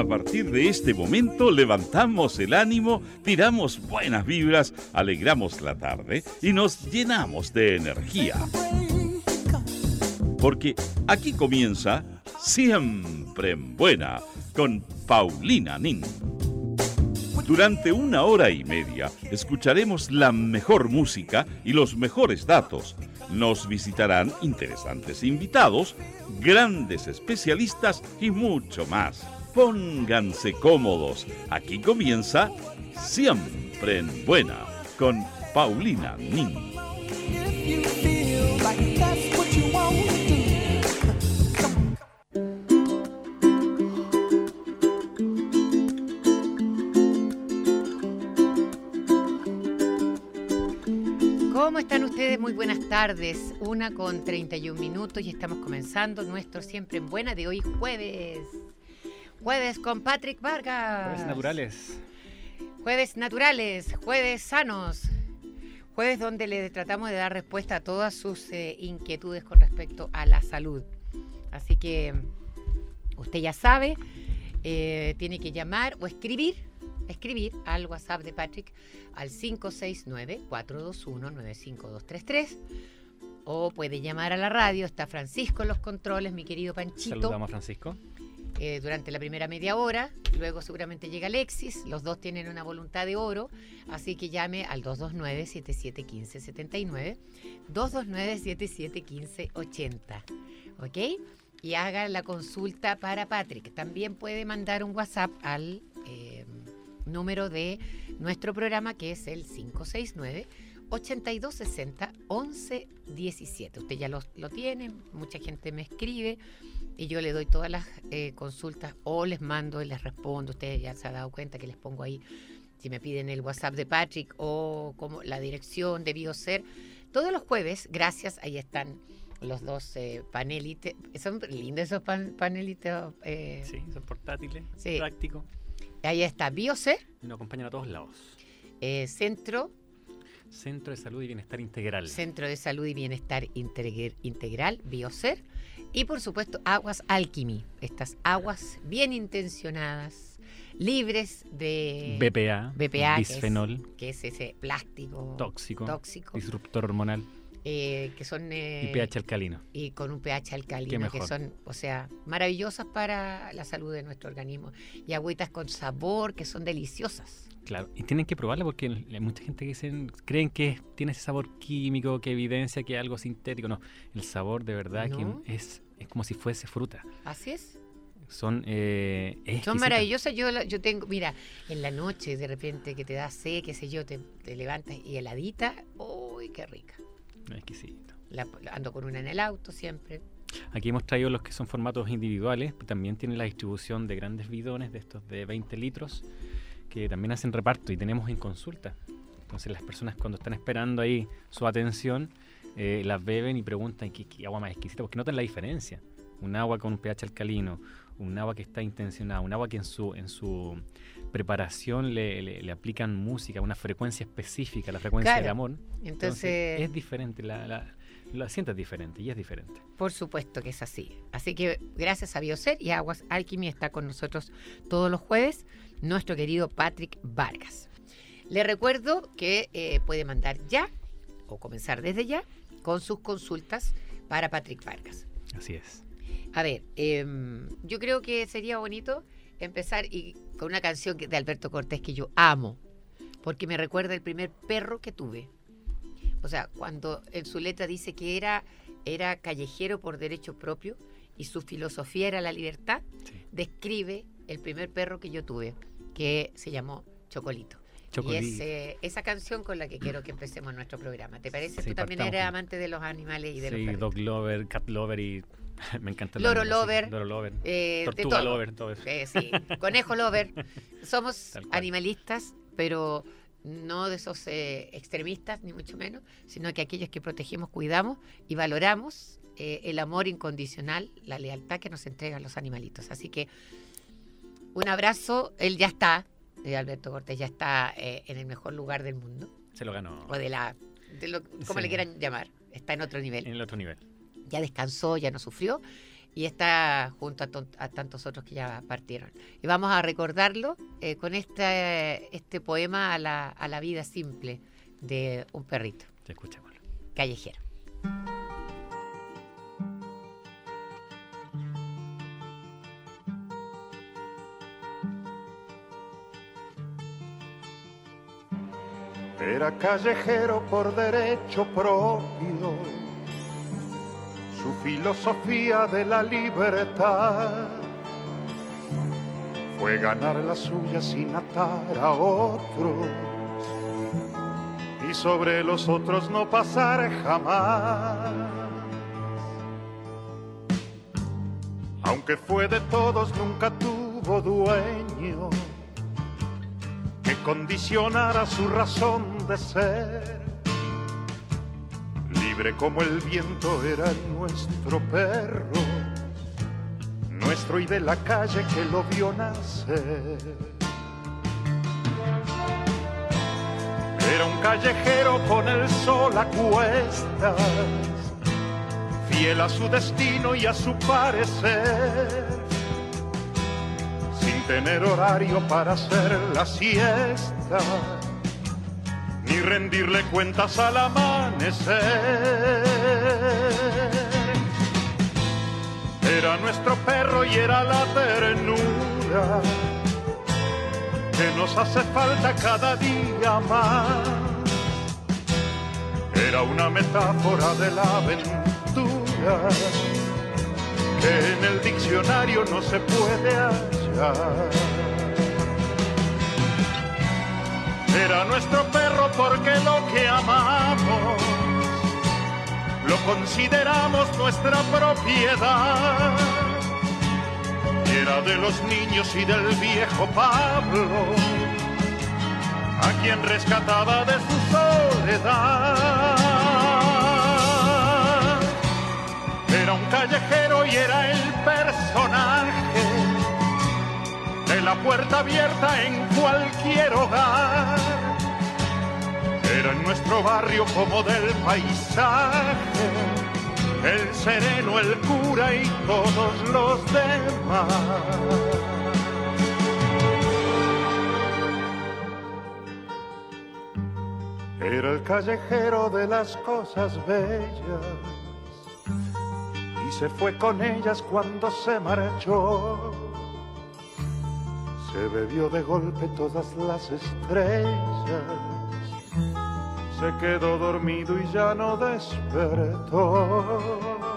A partir de este momento levantamos el ánimo, tiramos buenas vibras, alegramos la tarde y nos llenamos de energía. Porque aquí comienza Siempre en Buena con Paulina Nin. Durante 1 hora y media escucharemos la mejor música y los mejores datos. Nos visitarán interesantes invitados, grandes especialistas y mucho más. Pónganse cómodos. Aquí comienza Siempre en Buena con Paulina Nin. ¿Cómo están ustedes? Muy buenas tardes. 1:31 y estamos comenzando nuestro Siempre en Buena de hoy jueves. Jueves con Patrick Vargas. Jueves naturales. Jueves naturales, jueves sanos. Jueves donde le tratamos de dar respuesta a todas sus inquietudes con respecto a la salud. Así que usted ya sabe, tiene que llamar o escribir al WhatsApp de Patrick al 569-421-95233 o puede llamar a la radio. Está Francisco en los controles, mi querido Panchito. Saludamos a Francisco. Durante la primera media hora, luego seguramente llega Alexis, los dos tienen una voluntad de oro, así que llame al 229-7715-79, 229-7715-80, ¿ok? Y haga la consulta para Patrick. También puede mandar un WhatsApp al número de nuestro programa, que es el 569-8260-1117. Usted ya lo tiene, mucha gente me escribe y yo le doy todas las consultas o les mando y les respondo. Usted ya se ha dado cuenta que les pongo ahí, si me piden el WhatsApp de Patrick o como la dirección de Bioser. Todos los jueves, gracias, ahí están los dos panelitos. Son lindos esos panelitos. Sí, son portátiles, sí. Prácticos. Ahí está Bioser. Y nos acompañan a todos lados. Centro de Salud y Bienestar Integral. Centro de Salud y Bienestar Integral, Bioser. Y por supuesto, Aguas Alquimí. Estas aguas bien intencionadas, libres de BPA, bisfenol, que es ese plástico tóxico, disruptor hormonal. Que son y pH alcalino. Y con un pH alcalino, que son, o sea, maravillosas para la salud de nuestro organismo. Y agüitas con sabor, que son deliciosas. Claro, y tienen que probarla porque hay mucha gente que creen que tiene ese sabor químico, que evidencia que es algo sintético. No, el sabor de verdad ¿No? que es como si fuese fruta. Así es. Son maravillosas. Yo tengo, mira, en la noche de repente que te da sed, qué sé yo, te levantas y heladita. ¡Uy, qué rica! Exquisito. Ando con una en el auto siempre. Aquí hemos traído los que son formatos individuales, también tienen la distribución de grandes bidones, de estos de 20 litros, que también hacen reparto y tenemos en consulta. Entonces las personas cuando están esperando ahí su atención, las beben y preguntan ¿qué agua más exquisita? Porque notan la diferencia. Un agua con un pH alcalino, un agua que está intencionada, un agua que en su preparación le aplican música, una frecuencia específica, la frecuencia del amor. Entonces es diferente, la sientes diferente y es diferente. Por supuesto que es así. Así que gracias a Bioser y Aguas Alquimí está con nosotros todos los jueves nuestro querido Patrick Vargas. Le recuerdo que puede mandar ya o comenzar desde ya con sus consultas para Patrick Vargas. Así es. A ver, yo creo que sería bonito empezar con una canción de Alberto Cortés que yo amo, porque me recuerda el primer perro que tuve. O sea, cuando en su letra dice que era callejero por derecho propio y su filosofía era la libertad, sí. Describe el primer perro que yo tuve, que se llamó Chocolito. Y es esa canción con la que quiero que empecemos nuestro programa. ¿Te parece? Sí, tú también eres amante de los animales y de los perros. Dog lover, cat lover y me encanta. Loro lover. Tortuga lover, todo eso. Sí, conejo lover. Somos animalistas, pero no de esos extremistas, ni mucho menos, sino que aquellos que protegemos, cuidamos y valoramos el amor incondicional, la lealtad que nos entregan los animalitos. Así que un abrazo. Él ya está, Alberto Cortés ya está en el mejor lugar del mundo. Se lo ganó. O como le quieran llamar. Está en otro nivel. En el otro nivel. Ya descansó, ya no sufrió. Y está junto a tantos otros que ya partieron. Y vamos a recordarlo con este poema a la vida simple de un perrito. Escuchémoslo. Callejero. Era callejero por derecho propio, su filosofía de la libertad fue ganar la suya sin atar a otros y sobre los otros no pasar jamás. Aunque fue de todos, nunca tuvo dueño que condicionara su razón de ser. Libre como el viento era nuestro perro, nuestro y de la calle que lo vio nacer. Era un callejero con el sol a cuestas, fiel a su destino y a su parecer, sin tener horario para hacer la siesta, ni rendirle cuentas al amanecer. Era nuestro perro y era la ternura que nos hace falta cada día más. Era una metáfora de la aventura que en el diccionario no se puede hallar. Era nuestro perro porque lo que amamos lo consideramos nuestra propiedad. Y era de los niños y del viejo Pablo, a quien rescataba de su soledad. Era un callejero y era el personaje de la puerta abierta en cualquier hogar. Era en nuestro barrio como del paisaje, el sereno, el cura y todos los demás. Era el callejero de las cosas bellas y se fue con ellas cuando se marchó. Se bebió de golpe todas las estrellas, se quedó dormido y ya no despertó.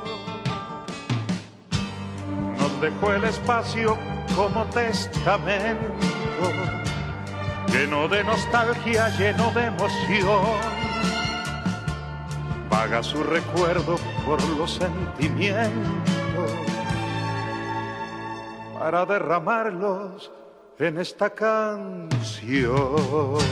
Nos dejó el espacio como testamento, lleno de nostalgia, lleno de emoción. Vaga su recuerdo por los sentimientos para derramarlos en esta canción.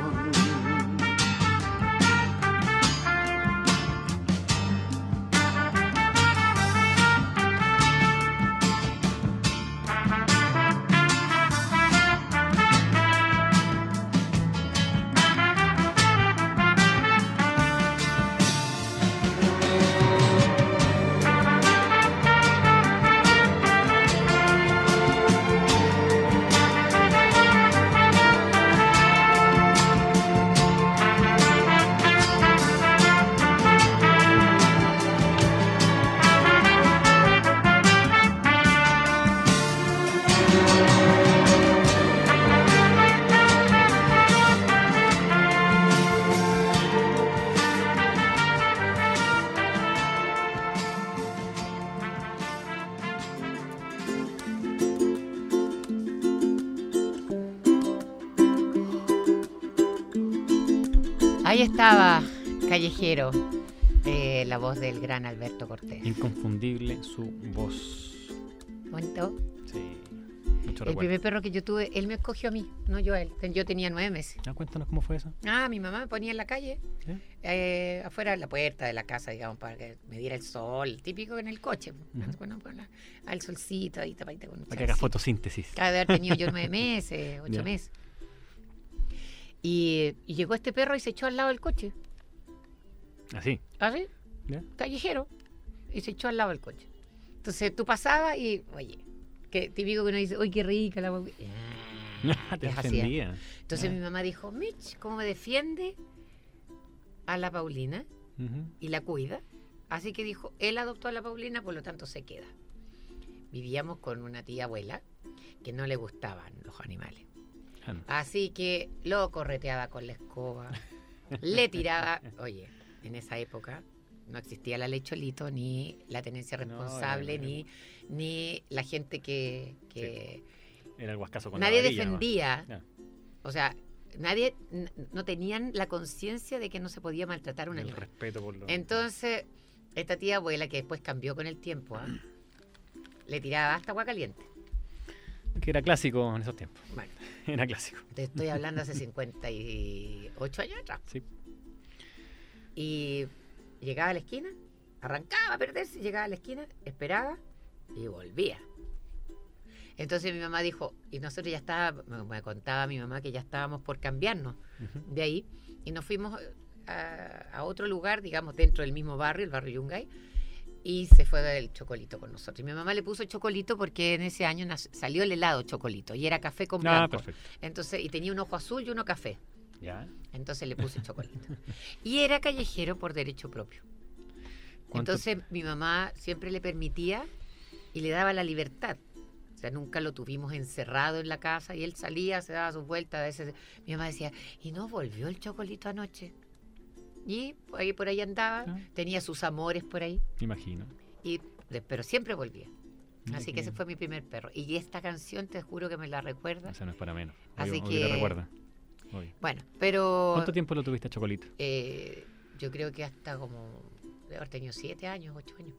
Ahí estaba Callejero, la voz del gran Alberto Cortés. Inconfundible su voz. ¿Bonito? Sí, mucho El recuerdo. primer perro que yo tuve, él me escogió a mí, no yo a él. Yo tenía 9 meses. Cuéntanos cómo fue eso. Mi mamá me ponía en la calle, afuera de la puerta de la casa, digamos, para que me diera el sol, típico en el coche. Bueno, al solcito, ahí tapadita con un Para que haga fotosíntesis. Cada de haber tenido yo 9 meses, 8 Ya. meses. Y llegó este perro y se echó al lado del coche. Así. ¿Así? ¿Ya? Callejero. Y se echó al lado del coche. Entonces tú pasabas y, oye, que típico que uno dice, oye, qué rica la Paulina. Te Es así. defendía. Entonces mi mamá dijo, Mitch, ¿cómo me defiende a la Paulina Ujú. y la cuida? Así que dijo, él adoptó a la Paulina, por lo tanto se queda. Vivíamos con una tía abuela que no le gustaban los animales. Ah, no. Así que lo correteaba con la escoba, le tiraba. Oye, en esa época no existía la ley Cholito, ni la tenencia responsable, No, ni la gente que Era el guascazo con la nadie varilla, defendía. Ya. O sea, no tenían la conciencia de que no se podía maltratar a un El animal. respeto por lo... Entonces, esta tía abuela, que después cambió con el tiempo, le tiraba hasta agua caliente. Que era clásico en esos tiempos. Bueno, Era clásico. te estoy hablando hace 58 años atrás. Sí. Y llegaba a la esquina, arrancaba a perderse, llegaba a la esquina, esperaba y volvía. Entonces mi mamá dijo, y nosotros ya estábamos, me contaba mi mamá que ya estábamos por cambiarnos Ujú. de ahí, y nos fuimos a otro lugar, digamos, dentro del mismo barrio, el barrio Yungay, y se fue el Chocolito con nosotros. Y mi mamá le puso Chocolito porque en ese año salió el helado Chocolito, y era café con Ah, blanco. perfecto. Entonces, y tenía un ojo azul y uno café. Ya. Entonces le puse Chocolito. Y era callejero por derecho propio. ¿Cuánto- Entonces mi mamá siempre le permitía y le daba la libertad. O sea, nunca lo tuvimos encerrado en la casa y él salía, se daba sus vueltas. A veces mi mamá decía, ¿y no volvió el Chocolito anoche? Y por ahí andaba, Ah. tenía sus amores por ahí, Me imagino. pero siempre volvía. Mira Así qué que ese bien. fue mi primer perro. Y esta canción te juro que me la recuerda. Eso no es para menos. Así Obvio que- te recuerda. Obvio. Bueno, pero ¿Cuánto tiempo lo tuviste a Chocolito? yo creo que hasta como, de haber tenido 7 años, 8 años.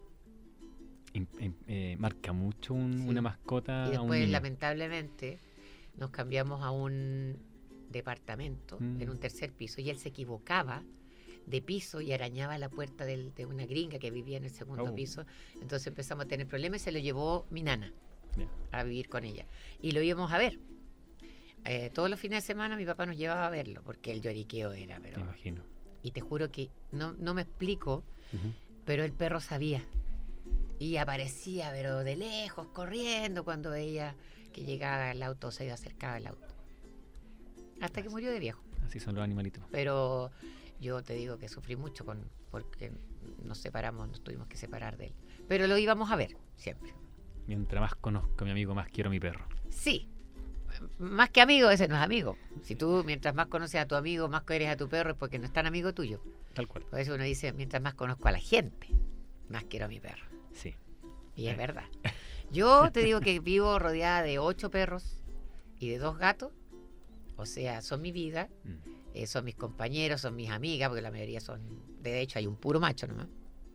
Marca mucho Sí. una mascota Y a un después, niño. lamentablemente, nos cambiamos a un departamento Mm. en un tercer piso y él se equivocaba de piso y arañaba la puerta de una gringa que vivía en el segundo Oh. piso. Entonces empezamos a tener problemas y se lo llevó mi nana Ya. a vivir con ella. Y lo íbamos a ver. Todos los fines de semana mi papá nos llevaba a verlo porque el lloriqueo era, Me pero... imagino. Y te juro que no me explico, Ujú. pero el perro sabía. Y aparecía, pero de lejos, corriendo cuando veía que llegaba el auto, se acercaba el auto. Hasta que murió de viejo. Así son los animalitos. Pero yo te digo que sufrí mucho porque nos separamos, nos tuvimos que separar de él. Pero lo íbamos a ver, siempre. Mientras más conozco a mi amigo, más quiero a mi perro. Sí. Más que amigo, ese no es amigo. Si tú, mientras más conoces a tu amigo, más quieres a tu perro, es porque no es tan amigo tuyo. Tal cual. Por eso uno dice, mientras más conozco a la gente, más quiero a mi perro. Sí. Y es verdad. Yo te digo que vivo rodeada de 8 perros y de 2 gatos. O sea, son mi vida, Mm. son mis compañeros, son mis amigas, porque la mayoría son, de hecho, hay un puro macho nomás.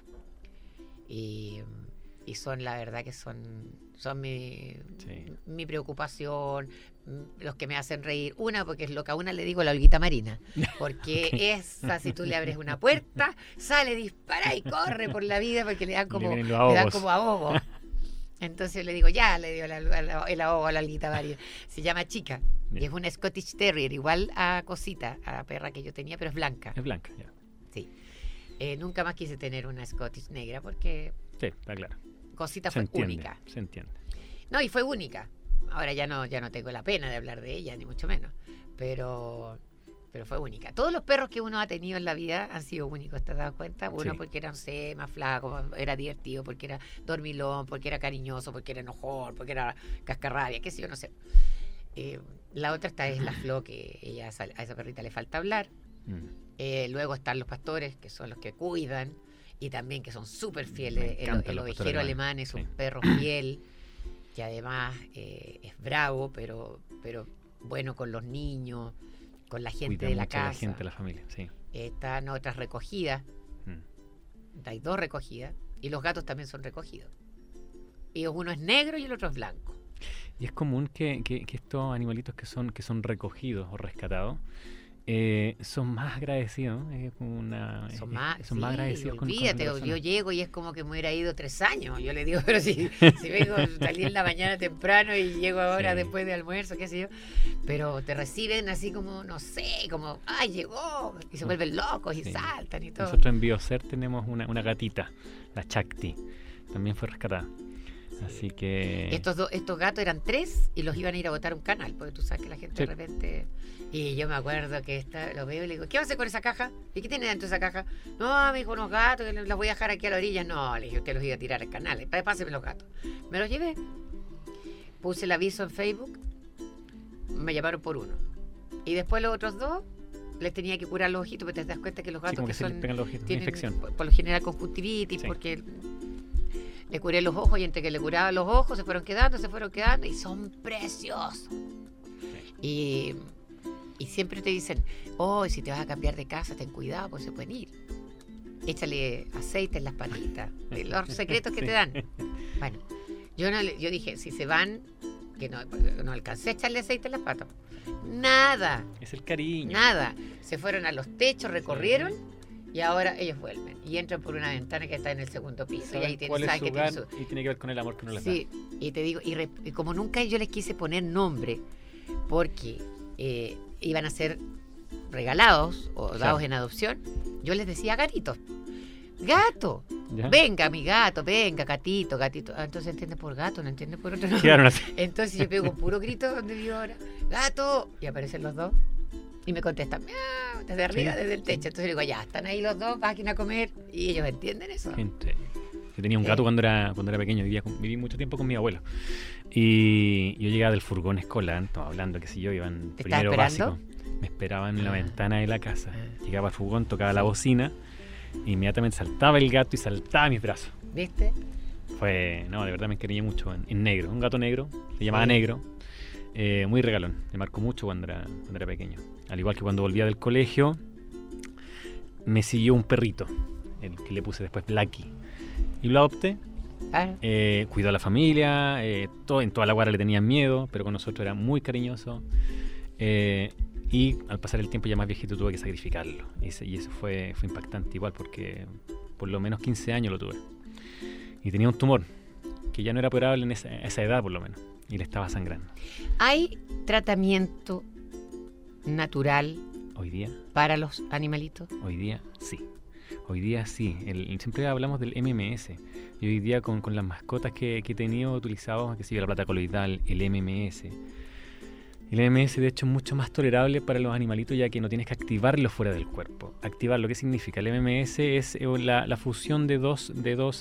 Y son, la verdad que son Sí. mi preocupación, los que me hacen reír. Una, porque es lo que a una le digo la Olguita Marina. Porque esa, si tú le abres una puerta, sale, dispara y corre por la vida porque le dan como, vienen los le dan ahogos. como ahogo. Entonces le digo, ya, le dio el ahogo a la Olguita Marina. Se llama Chica. Y Ya. es una Scottish Terrier, igual a Cosita, a la perra que yo tenía, pero es blanca. Es blanca, ya. Sí. Nunca más quise tener una Scottish negra porque Sí, está claro. Cosita Se fue entiende. única. Se entiende. No, y fue única. Ahora ya no tengo la pena de hablar de ella, ni mucho menos. Pero fue única. Todos los perros que uno ha tenido en la vida han sido únicos, ¿te has dado cuenta? Uno Sí. porque era, no sé, más flaco, era divertido, porque era dormilón, porque era cariñoso, porque era enojón, porque era cascarrabia, qué sé yo, no sé. La otra es la Flo, que a esa perrita le falta hablar. Mm. Luego están los pastores, que son los que cuidan, y también que son súper fieles. Me encantan El los ovejero pastores alemán es un sí. perro fiel, que además es bravo, pero bueno con los niños, con la gente Cuida de la mucho a la casa. gente, de la familia, sí. Están otras recogidas, Mm. hay 2 recogidas, y los gatos también son recogidos. Y uno es negro y el otro es blanco. Y es común que estos animalitos que son recogidos o rescatados son más agradecidos. Es como Son sí, más agradecidos con olvídate, la yo persona. llego y es como que me hubiera ido 3 años. Yo le digo, pero si vengo, salí en la mañana temprano y llego ahora Sí. después de almuerzo, qué sé yo. Pero te reciben así como, no sé, como, ¡ay, llegó! Y se vuelven locos y Sí. saltan y todo. Nosotros en Biocer tenemos una gatita, la Chakti. también fue rescatada. Así que... Estos gatos eran 3 y los iban a ir a botar a un canal, porque tú sabes que la gente Sí. de repente... Y yo me acuerdo que lo veo y le digo, ¿qué vas a hacer con esa caja? ¿Y qué tiene dentro de esa caja? No, me dijo, unos gatos que los voy a dejar aquí a la orilla. No, le dije, usted los iba a tirar al canal. Páseme los gatos. Me los llevé. Puse el aviso en Facebook. Me llamaron por uno. Y después los otros 2 les tenía que curar los ojitos, porque te das cuenta que los Sí, gatos como que que se les son... pegan los ojitos, una tienen infección. por lo general conjuntivitis, Sí. porque le curé los ojos y entre que le curaba los ojos se fueron quedando y son preciosos. Y siempre te dicen, oh, si te vas a cambiar de casa, ten cuidado, pues se pueden ir. Échale aceite en las patitas. Los secretos que Sí. te dan. Bueno, yo dije, si se van, que no alcancé a echarle aceite en las patas. Nada. Es el cariño. Nada. Se fueron a los techos, recorrieron y ahora ellos vuelven. Y entran por una ventana que está en el segundo piso. Y Saben ahí cuál es saben su que hogar tienen su... y tiene que ver con el amor que uno les Sí, y te digo, y como nunca yo les quise poner nombre, porque iban a ser regalados o Claro. dados en adopción, yo les decía gatitos. ¡Gato! da. ¿Ya? Venga, mi gato, venga, gatito, gatito. Ah, entonces entiende por gato, no entiende por otro nombre. Quedaron así. Entonces yo pego un puro grito donde vivo ahora. ¡Gato! Y aparecen los dos. Y me contestan, ¡miau! Desde arriba, Sí. desde el techo. Entonces le digo, ya, están ahí los dos, vayan a comer. Y ellos entienden eso. Gente. Yo tenía un gato cuando era pequeño, viví mucho tiempo con mi abuelo. Y yo llegaba del furgón escolar, estaba hablando, qué sé yo, iban ¿Te estaba primero esperando? básico. Me esperaban en la ventana de la casa. Ah. Llegaba al furgón, tocaba la bocina, e inmediatamente saltaba el gato y saltaba a mis brazos. ¿Viste? No, de verdad me encariñé mucho en negro, un gato negro, se llamaba Sí. Negro, muy regalón, me marcó mucho cuando era pequeño. Al igual que cuando volvía del colegio, me siguió un perrito, el que le puse después Blackie, y lo adopté. Ah, Cuidó a la familia, en toda la guarda le tenían miedo, pero con nosotros era muy cariñoso. Y al pasar el tiempo ya más viejito tuve que sacrificarlo. Y eso fue impactante igual porque por lo menos 15 años lo tuve. Y tenía un tumor que ya no era operable en esa edad por lo menos. Y le estaba sangrando. ¿hay tratamiento natural Hoy día para los animalitos? sí. Hoy día sí. Siempre hablamos del MMS. Y hoy día con las mascotas que he tenido utilizados, que sigue la plata coloidal, el MMS. El MMS de hecho es mucho más tolerable para los animalitos ya que no tienes que activarlo fuera del cuerpo. Activarlo, ¿qué significa? El MMS es la fusión de dos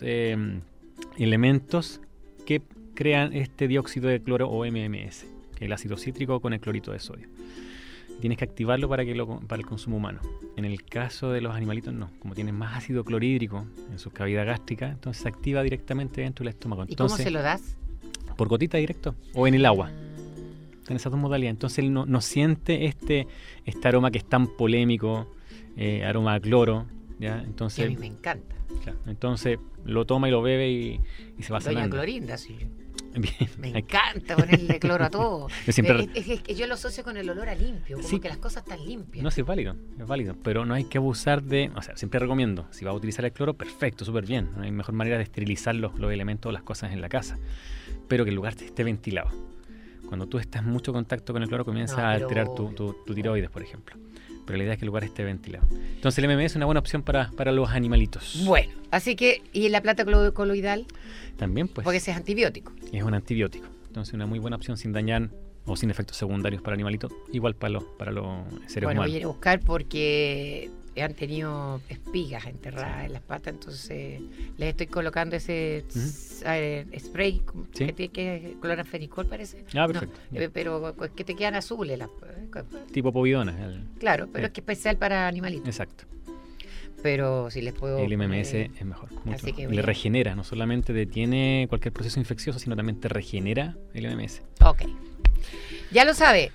elementos que crean este dióxido de cloro o MMS, que es el ácido cítrico con el clorito de sodio. Tienes que activarlo para el consumo humano. En el caso de los animalitos no, como tienen más ácido clorhídrico en su cavidad gástrica, entonces se activa directamente dentro del estómago. ¿Y cómo Entonces, se lo das? por gotita directo o en el agua. En esas dos modalidades. Entonces él no siente este aroma que es tan polémico, aroma a cloro, ¿ya? Y a Entonces, mí me encanta. claro, entonces lo toma y lo bebe y se va Doña sanando. Clorinda, sí. Bien. Me encanta ponerle cloro a todo. Yo siempre- Es que yo lo asocio con el olor a limpio, como Sí. que las cosas están limpias. No, sí, es válido, pero no hay que abusar o sea, siempre recomiendo, si va a utilizar el cloro, perfecto, súper bien, no hay mejor manera de esterilizar los elementos o las cosas en la casa, pero que el lugar esté ventilado. Cuando tú estás en mucho contacto con el cloro, comienza No, a pero alterar tu tiroides, por ejemplo. Pero la idea es que el lugar esté ventilado. Entonces el MMS es una buena opción para los animalitos. Bueno, así que, ¿y la plata coloidal? También, pues, Porque ese es antibiótico. es un antibiótico. Entonces una muy buena opción sin dañar o sin efectos secundarios para animalitos, igual para los seres Bueno, voy a humanos. ir a buscar porque han tenido espigas enterradas en las patas, entonces les estoy colocando ese spray Sí. que tiene que cloranfenicol, parece. Ah, perfecto. No, pero que te quedan azules las. Tipo povidona. Claro, pero Sí. es que especial para animalitos. Exacto. Pero si les puedo. El MMS es mejor. Mucho así que mejor. voy Le a- regenera, no solamente detiene cualquier proceso infeccioso, sino también te regenera el MMS. Ok. Ya lo sabe,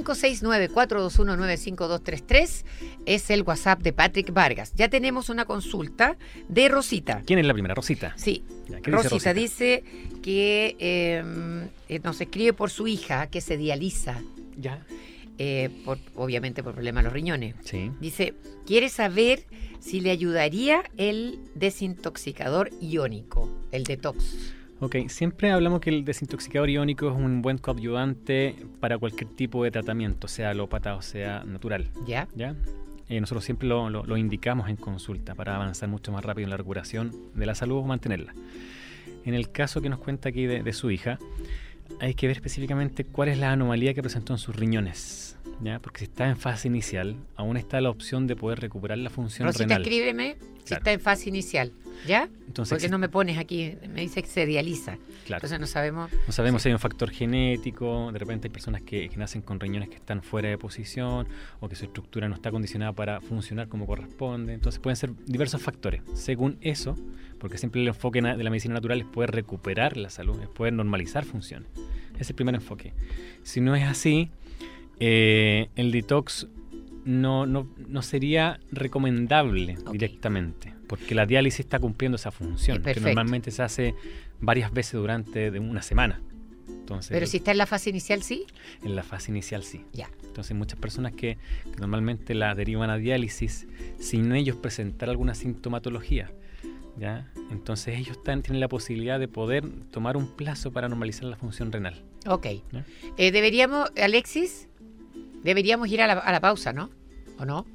569-421-95233 es el WhatsApp de Patrick Vargas. Ya tenemos una consulta de Rosita. ¿Quién es la primera? Rosita. Sí, Ya, ¿qué dice Rosita dice que nos escribe por su hija que se dializa, Ya. obviamente por problemas de los riñones. Sí. Dice, quiere saber si le ayudaría el desintoxicador iónico, el detox. Ok, siempre hablamos que el desintoxicador iónico es un buen coadyuvante para cualquier tipo de tratamiento, sea alópata o sea natural. ¿Ya? ¿Ya? Nosotros siempre lo indicamos en consulta para avanzar mucho más rápido en la recuperación de la salud o mantenerla. En el caso que nos cuenta aquí de su hija, hay que ver específicamente cuál es la anomalía que presentó en sus riñones, ¿ya? Porque si está en fase inicial, aún está la opción de poder recuperar la función Rosita, renal. escríbeme si Claro. está en fase inicial, ¿ya? Entonces, Porque no me pones aquí, me dice que se dializa. Claro. Entonces no sabemos. No sabemos si hay un factor genético, de repente hay personas que nacen con riñones que están fuera de posición o que su estructura no está condicionada para funcionar como corresponde. Entonces pueden ser diversos factores. Según eso, porque siempre el enfoque de la medicina natural es poder recuperar la salud, es poder normalizar funciones. Ese es el primer enfoque. Si no es así, el detox no sería recomendable directamente, porque la diálisis está cumpliendo esa función, que Perfecto. normalmente se hace varias veces durante una semana. Entonces, Pero si está en la fase inicial, sí. en la fase inicial sí. Ya. Entonces muchas personas que normalmente la derivan a diálisis sin ellos presentar alguna sintomatología, ¿ya? Entonces ellos tienen la posibilidad de poder tomar un plazo para normalizar la función renal. Ok. ¿Ya? Deberíamos, Alexis, deberíamos ir a la pausa, ¿no? ¿O no?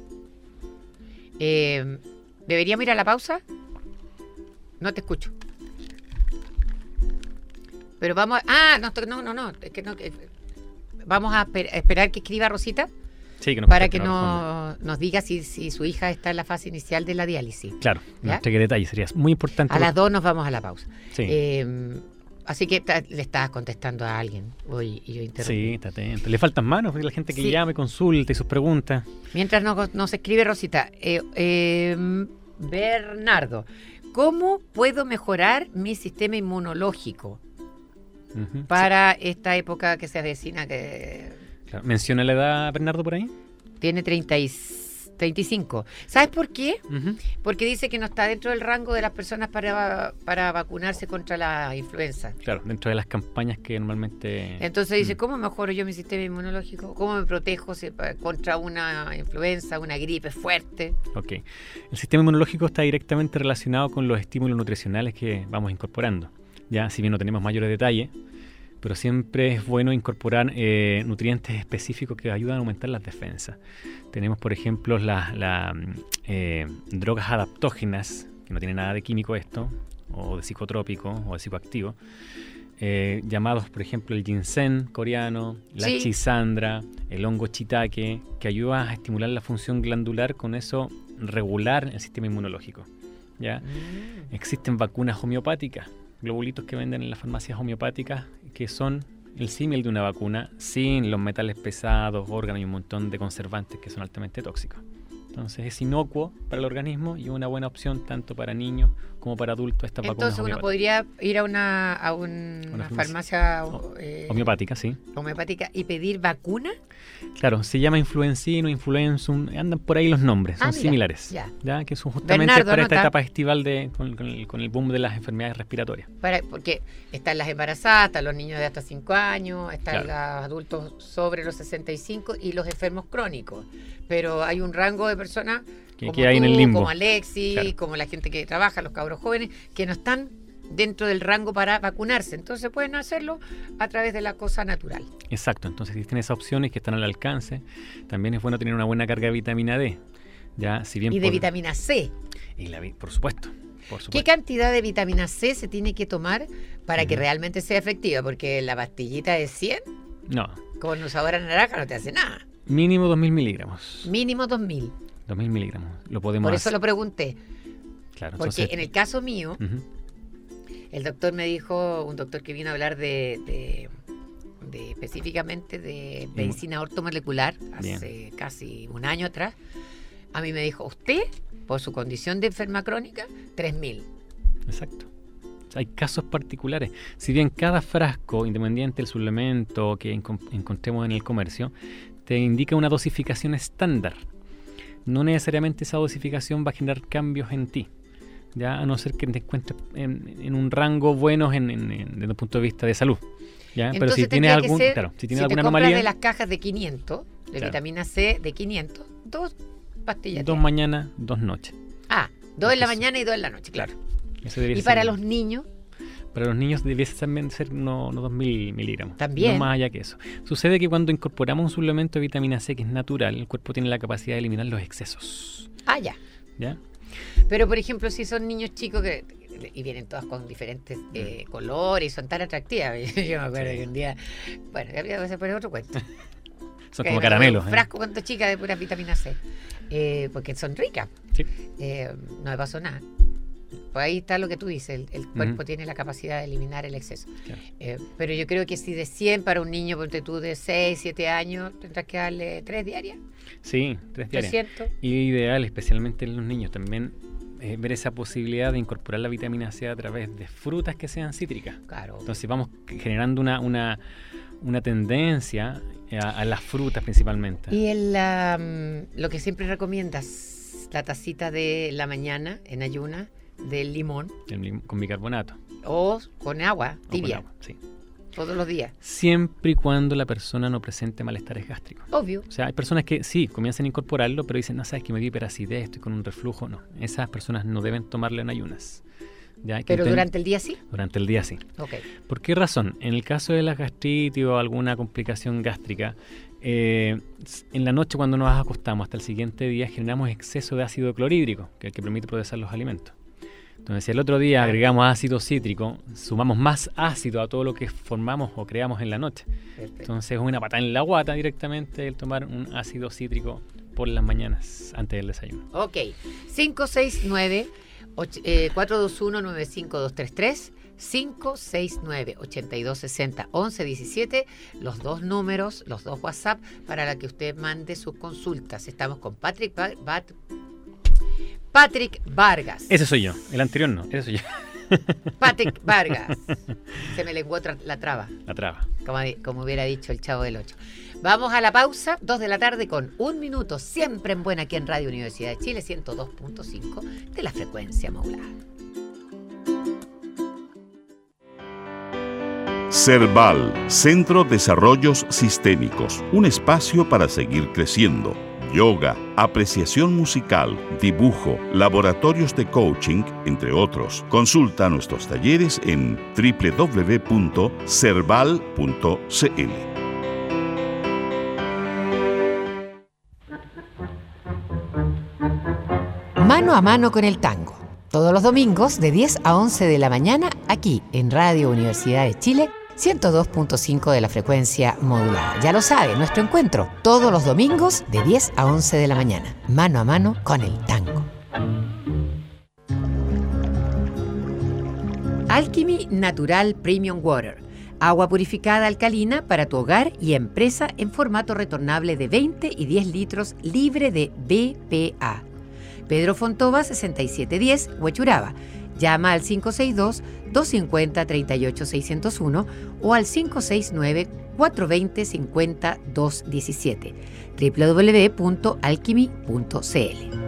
¿Deberíamos ir a la pausa? No te escucho. Pero vamos no. Es que no. Vamos a esperar que escriba Rosita Sí, que para que nos nos diga si su hija está en la fase inicial de la diálisis. Claro, ¿Ya? nos entregue detalles, sería muy importante. A las 2 nos vamos a la pausa. Sí, Así que le estabas contestando a alguien hoy y yo interrumpí. sí, está atento. Le faltan manos, porque la gente que Sí. llame, consulte y sus preguntas. Mientras nos escribe Rosita, Bernardo, ¿cómo puedo mejorar mi sistema inmunológico Ujú. para esta época que se avecina, que Claro. ¿Menciona la edad, Bernardo, por ahí? tiene 35? ¿Sabes por qué? Ujú. Porque dice que no está dentro del rango de las personas para vacunarse contra la influenza. Claro, dentro de las campañas que normalmente... Entonces dice, ¿cómo mejoro yo mi sistema inmunológico? ¿Cómo me protejo contra una influenza, una gripe fuerte? Ok. El sistema inmunológico está directamente relacionado con los estímulos nutricionales que vamos incorporando. Ya, si bien no tenemos mayores detalles, pero siempre es bueno incorporar nutrientes específicos que ayudan a aumentar las defensas. Tenemos, por ejemplo, las drogas adaptógenas, que no tienen nada de químico esto, o de psicotrópico, o de psicoactivo, llamados, por ejemplo, el ginseng coreano, la Sí. chisandra, el hongo shiitake, que ayuda a estimular la función glandular, con eso regular el sistema inmunológico. ¿Ya? Existen vacunas homeopáticas, globulitos que venden en las farmacias homeopáticas, que son el símil de una vacuna sin los metales pesados, órganos y un montón de conservantes que son altamente tóxicos. Entonces es inocuo para el organismo y una buena opción tanto para niños como para adultos estas vacunas Entonces uno homeopáticas. podría ir a una farmacia Homeopática, sí. homeopática y pedir vacuna. Claro, se llama influencino, influenzum, andan por ahí los nombres, son Mira, similares. ya. Que son justamente Bernardo, para esta anota. etapa estival con el boom de las enfermedades respiratorias. Porque están las embarazadas, están los niños de hasta 5 años, están Claro. los adultos sobre los 65 y los enfermos crónicos. Pero hay un rango de personas Que hay en el limbo. como Alexis, Claro. como la gente que trabaja, los cabros jóvenes, que no están dentro del rango para vacunarse. Entonces pueden hacerlo a través de la cosa natural. Exacto, entonces existen esas opciones que están al alcance. También es bueno tener una buena carga de vitamina D. Ya, si bien Y de vitamina C. por supuesto. Por ¿Qué supuesto. cantidad de vitamina C se tiene que tomar para que Ujú. realmente sea efectiva? Porque la pastillita de 100 No, con un sabor a naranja no te hace nada. mínimo 2000 miligramos. Mínimo 2000. 2000 miligramos. Lo podemos Por eso hacer. lo pregunté. Claro, Porque entonces, en el caso mío, ujú, el doctor me dijo, un doctor que vino a hablar de específicamente de medicina ortomolecular hace casi un año atrás, a mí me dijo, usted, por su condición de enferma crónica, 3000. exacto. O sea, hay casos particulares. Si bien cada frasco, independiente del suplemento que encontremos en el comercio, te indica una dosificación estándar. No necesariamente esa dosificación va a generar cambios en ti, ya, a no ser que te encuentres en un rango bueno desde un punto de vista de salud. ¿Ya? Pero Entonces si tienes tendría que algún, ser, claro, si si tienes te alguna compras anomalía, de las cajas de 500, de Claro. vitamina C de 500, 2 pastillas. 2 mañanas, 2 noches. 2 en la Entonces, mañana y 2 en la noche, claro. Eso debería Y ser- para los niños, Para los niños debiese también ser unos 2000 miligramos. También. No más allá que eso. Sucede que cuando incorporamos un suplemento de vitamina C que es natural, el cuerpo tiene la capacidad de eliminar los excesos. ya. ¿Ya? Pero, por ejemplo, si son niños chicos que y vienen todas con diferentes colores, son tan atractivas. Yo me acuerdo que un día, bueno, ya se pone otro cuento. Son como caramelos. Un frasco cuando chica de pura vitamina C, porque son ricas. Sí. No me pasó nada. Pues ahí está lo que tú dices, el cuerpo tiene la capacidad de eliminar el exceso. Claro. Pero yo creo que si de 100 para un niño, ponte tú de 6, 7 años, tendrás que darle 3 diarias. Sí, 3 diarias. 300. Y ideal, especialmente en los niños, también ver esa posibilidad de incorporar la vitamina C a través de frutas que sean cítricas. Claro. Entonces vamos generando una tendencia a las frutas principalmente. Y lo que siempre recomiendas, la tacita de la mañana en ayuna del limón. Con bicarbonato. O con agua tibia. Con agua, sí. Todos los días. Siempre y cuando la persona no presente malestares gástricos. Obvio. O sea, hay personas que sí, comienzan a incorporarlo, pero dicen, no, sabes que me dio hiperacidez, estoy con un reflujo. No, esas personas no deben tomarlo en ayunas. ¿Ya? ¿Pero durante el día sí? Durante el día sí. Okay. ¿Por qué razón? En el caso de la gastritis o alguna complicación gástrica, en la noche cuando nos acostamos hasta el siguiente día generamos exceso de ácido clorhídrico, que es el que permite procesar los alimentos. Entonces, si el otro día agregamos ácido cítrico, sumamos más ácido a todo lo que formamos o creamos en la noche. Perfecto. Entonces, es una patada en la guata directamente el tomar un ácido cítrico por las mañanas antes del desayuno. Ok. 569-421-95233, 569-8260-1117, los dos números, los dos WhatsApp para la que usted mande sus consultas. Estamos con Patrick Vargas. Ese soy yo, el anterior no, ese soy yo. Patrick Vargas. Se me lenguó la traba. La traba. Como hubiera dicho el Chavo del 8. Vamos a la pausa, 2 de la tarde con 1 minuto, siempre en buena aquí en Radio Universidad de Chile, 102.5 de la frecuencia modulada. CERVAL, Centro Desarrollos Sistémicos, un espacio para seguir creciendo. Yoga, apreciación musical, dibujo, laboratorios de coaching, entre otros. Consulta nuestros talleres en www.cerval.cl. Mano a mano con el tango. Todos los domingos de 10 a 11 de la mañana aquí en Radio Universidad de Chile, 102.5 de la frecuencia modulada. Ya lo sabe, nuestro encuentro todos los domingos de 10 a 11 de la mañana. Mano a mano con el tango. Alchemy Natural Premium Water. Agua purificada alcalina para tu hogar y empresa en formato retornable de 20 y 10 litros libre de BPA. Pedro Fontova 6710, Huechuraba. Llama al 562-250-38601 o al 569-420-5217. www.alchemy.cl.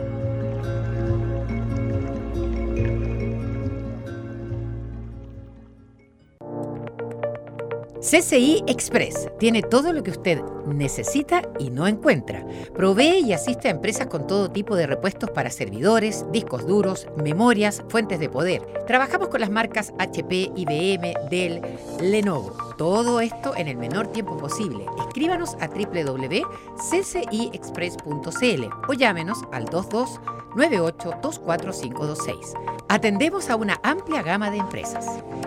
CCI Express tiene todo lo que usted necesita y no encuentra. Provee y asiste a empresas con todo tipo de repuestos para servidores, discos duros, memorias, fuentes de poder. Trabajamos con las marcas HP, IBM, Dell, Lenovo. Todo esto en el menor tiempo posible. Escríbanos a www.cciexpress.cl o llámenos al 2298-24526. Atendemos a una amplia gama de empresas.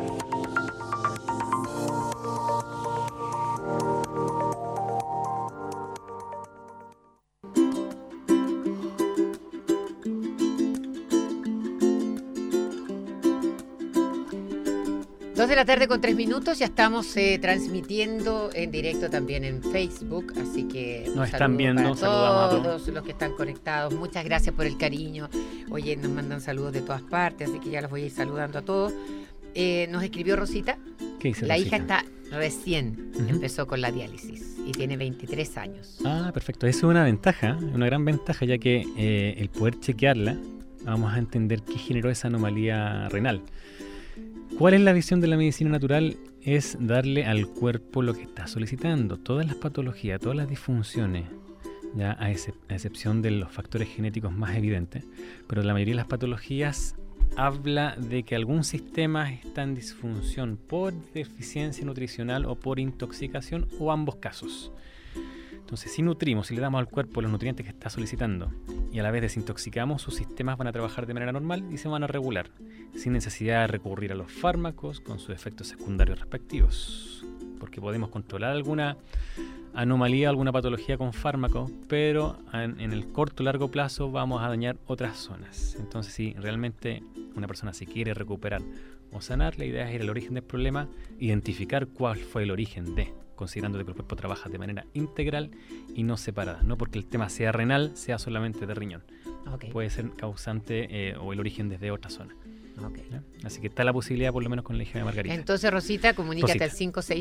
De la tarde con 3 minutos, ya estamos transmitiendo en directo también en Facebook, así que nos están viendo, para todos los que están conectados. Muchas gracias por el cariño. Oye, nos mandan saludos de todas partes, así que ya los voy a ir saludando a todos. Nos escribió Rosita. ¿Qué dice la Rosita? hija está recién, empezó con la diálisis y tiene 23 años. Ah, perfecto. Eso es una ventaja, una gran ventaja, ya que el poder chequearla, vamos a entender qué generó esa anomalía renal. ¿Cuál es la visión de la medicina natural? Es darle al cuerpo lo que está solicitando. Todas las patologías, todas las disfunciones, ya a excepción de los factores genéticos más evidentes, pero la mayoría de las patologías habla de que algún sistema está en disfunción por deficiencia nutricional o por intoxicación o ambos casos. Entonces, si nutrimos, si le damos al cuerpo los nutrientes que está solicitando y a la vez desintoxicamos, sus sistemas van a trabajar de manera normal y se van a regular, sin necesidad de recurrir a los fármacos con sus efectos secundarios respectivos. Porque podemos controlar alguna anomalía, alguna patología con fármacos, pero en el corto o largo plazo vamos a dañar otras zonas. Entonces, si realmente una persona se quiere recuperar o sanar, la idea es ir al origen del problema, identificar cuál fue el origen considerando que el cuerpo trabaja de manera integral y no separada, no porque el tema sea renal, sea solamente de riñón. Okay. Puede ser causante o el origen desde otra zona. Okay. ¿Ya? Así que está la posibilidad, por lo menos con la hija de Margarita. Entonces, Rosita, comunícate Rosita. al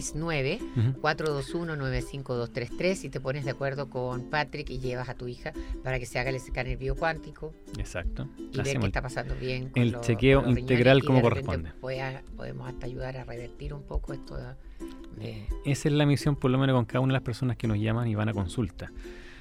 569-421-95233 y te pones de acuerdo con Patrick y llevas a tu hija para que se haga el escáner biocuántico. Exacto. Y ver qué está pasando bien con el chequeo con los integral riñones, y como de repente corresponde. Podemos hasta ayudar a revertir un poco esto de... Esa es la misión, por lo menos con cada una de las personas que nos llaman y van a consulta.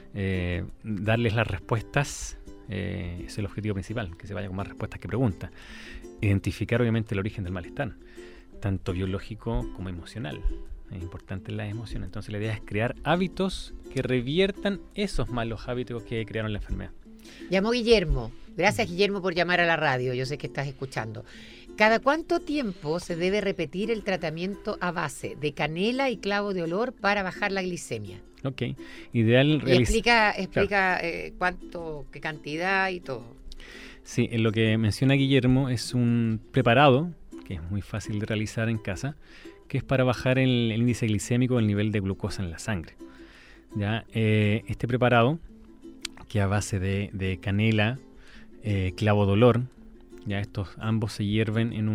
Darles las respuestas, ese es el objetivo principal, que se vaya con más respuestas que preguntas. Identificar obviamente el origen del malestar, tanto biológico como emocional. Es importante las emociones. Entonces la idea es crear hábitos que reviertan esos malos hábitos que crearon la enfermedad. Llamó Guillermo. Gracias, Guillermo, por llamar a la radio. Yo sé que estás escuchando. ¿Cada cuánto tiempo se debe repetir el tratamiento a base de canela y clavo de olor para bajar la glicemia? Ok. Ideal Y explica Claro. cuánto, qué cantidad y todo. Sí, en lo que menciona Guillermo es un preparado que es muy fácil de realizar en casa, que es para bajar el índice glicémico, el nivel de glucosa en la sangre. ¿Ya? Este preparado, que a base de canela, clavo de olor, ya estos ambos se hierven en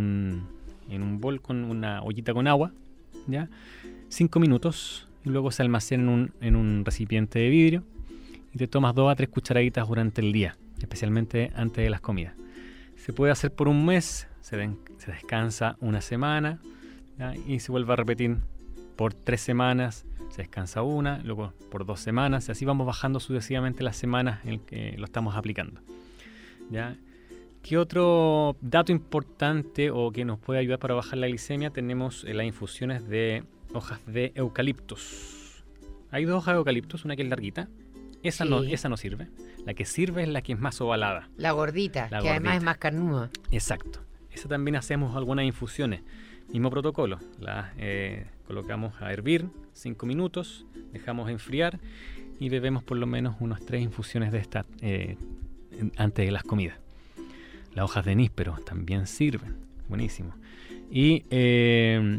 un bol con una ollita con agua, ¿ya? 5 minutos, y luego se almacena en un recipiente de vidrio y te tomas 2 a 3 cucharaditas durante el día, especialmente antes de las comidas. Se puede hacer por un mes, se descansa una semana, ¿ya? Y se vuelve a repetir por 3 semanas, se descansa una, luego por 2 semanas, y así vamos bajando sucesivamente las semanas en que lo estamos aplicando, ¿ya? ¿Qué otro dato importante o que nos puede ayudar para bajar la glicemia? Tenemos las infusiones de hojas de eucaliptus. Hay 2 hojas de eucaliptus, una que es larguita, esa, Sí. esa no sirve. La que sirve es la que es más ovalada. La gordita, La que además gordita. es más carnuda. Exacto. Esa también hacemos algunas infusiones. Mismo protocolo. Las colocamos a hervir 5 minutos, dejamos enfriar y bebemos por lo menos unas 3 infusiones de estas antes de las comidas. Las hojas de níspero también sirven. Buenísimo. Y el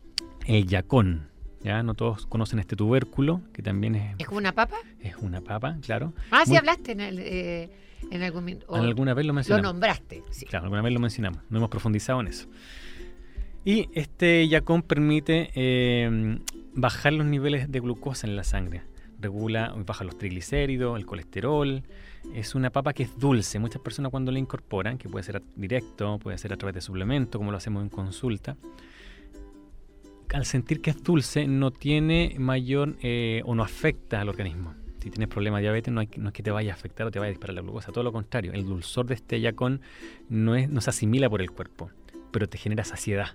yacón. ¿Ya? No todos conocen este tubérculo, que también ¿Es como una papa? es una papa, claro. Ah, sí Muy- hablaste en algún minuto. Alguna vez lo Lo mencionamos. nombraste, sí. Claro, alguna vez lo mencionamos, no hemos profundizado en eso. Y este yacón permite bajar los niveles de glucosa en la sangre. Baja los triglicéridos, el colesterol. Es una papa que es dulce. Muchas personas cuando la incorporan, que puede ser directo, puede ser a través de suplemento, como lo hacemos en consulta, al sentir que es dulce, no tiene mayor o no afecta al organismo. Si tienes problemas de diabetes, no es que te vaya a afectar o te vaya a disparar la glucosa, todo lo contrario. El dulzor de este yacón no se asimila por el cuerpo, pero te genera saciedad.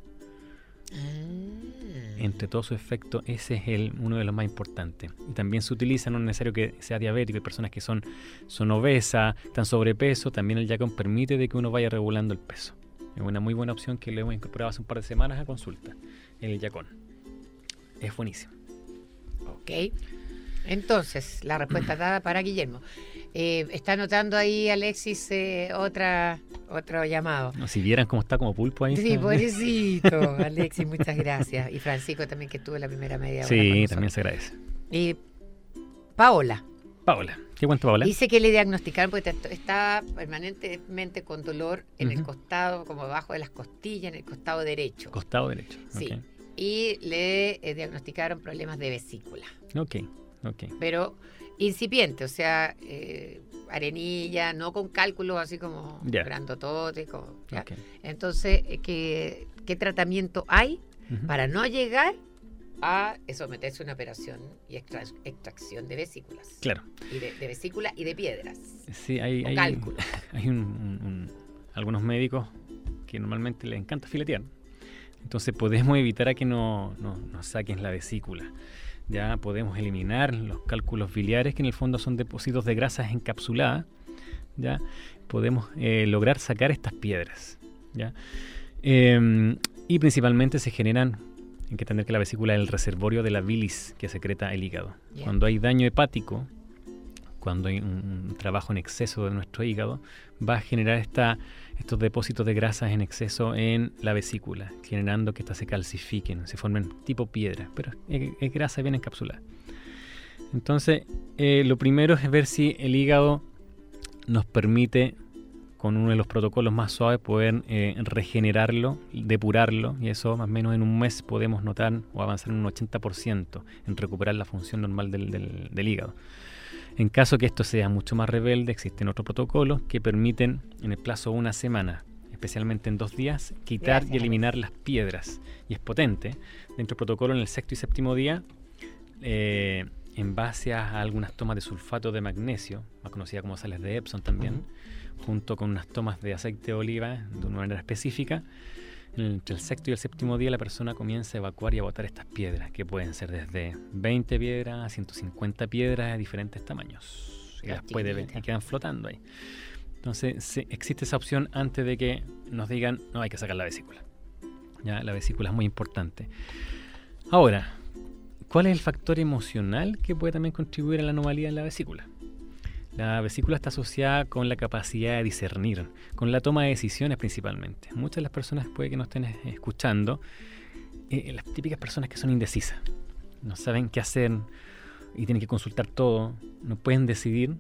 Entre todo su efecto, ese es uno de los más importantes. Y también se utiliza, no es necesario que sea diabético, hay personas que son obesas, están sobrepeso, también el yacón permite de que uno vaya regulando el peso. Es una muy buena opción que le hemos incorporado hace un par de semanas a consulta, el yacón. Es buenísimo. Ok. Entonces, la respuesta dada para Guillermo. Está anotando ahí Alexis otro llamado. No, si vieran cómo está como pulpo ahí. Sí, está. pobrecito. Alexis, muchas gracias. Y Francisco también, que estuvo en la primera media hora. con Sí, nosotros. también se agradece. Y Paola. Paola, ¿qué cuenta Paola? Dice que le diagnosticaron porque está permanentemente con dolor en el Ujú. costado, como abajo de las costillas, en el costado derecho. Costado derecho. Sí. Y le diagnosticaron problemas de vesícula. Ok. Pero incipiente, o sea, arenilla, no con cálculos así como Ya. grandotote. ¿Ya? Ok. Entonces, ¿qué tratamiento hay Ujú. para no llegar a someterse a una operación y extracción de vesículas? Claro. Y de vesícula y de piedras. Sí, O hay cálculo. algunos médicos que normalmente les encanta filetear. Entonces podemos evitar a que no saquen la vesícula. ya podemos eliminar los cálculos biliares, que en el fondo son depósitos de grasas encapsuladas, ya podemos lograr sacar estas piedras, ¿ya? Y principalmente se generan, hay que entender que la vesícula es el reservorio de la bilis que secreta el hígado. Yeah. Cuando hay daño hepático, cuando hay un trabajo en exceso de nuestro hígado, va a generar estos depósitos de grasas en exceso en la vesícula, generando que estas se calcifiquen, se formen tipo piedra, pero es grasa bien encapsulada. Entonces, lo primero es ver si el hígado nos permite, con uno de los protocolos más suaves, poder regenerarlo, depurarlo, y eso más o menos en un mes podemos notar o avanzar en un 80% en recuperar la función normal del hígado. En caso que esto sea mucho más rebelde, existen otros protocolos que permiten en el plazo de una semana, especialmente en 2 días, quitar y eliminar las piedras. Y es potente. Dentro del protocolo, en el 6º y 7º día, en base a algunas tomas de sulfato de magnesio, más conocida como sales de Epsom también, junto con unas tomas de aceite de oliva de una manera específica, entre el 6º y el 7º día la persona comienza a evacuar y a botar estas piedras, que pueden ser desde 20 piedras a 150 piedras de diferentes tamaños. Y las puede ver y quedan flotando ahí. Entonces existe esa opción antes de que nos digan, no, hay que sacar la vesícula. Ya, la vesícula es muy importante. Ahora, ¿cuál es el factor emocional que puede también contribuir a la anomalía en la vesícula? La vesícula está asociada con la capacidad de discernir, con la toma de decisiones principalmente. Muchas de las personas puede que nos estén escuchando, las típicas personas que son indecisas, no saben qué hacer y tienen que consultar todo, no pueden decidir,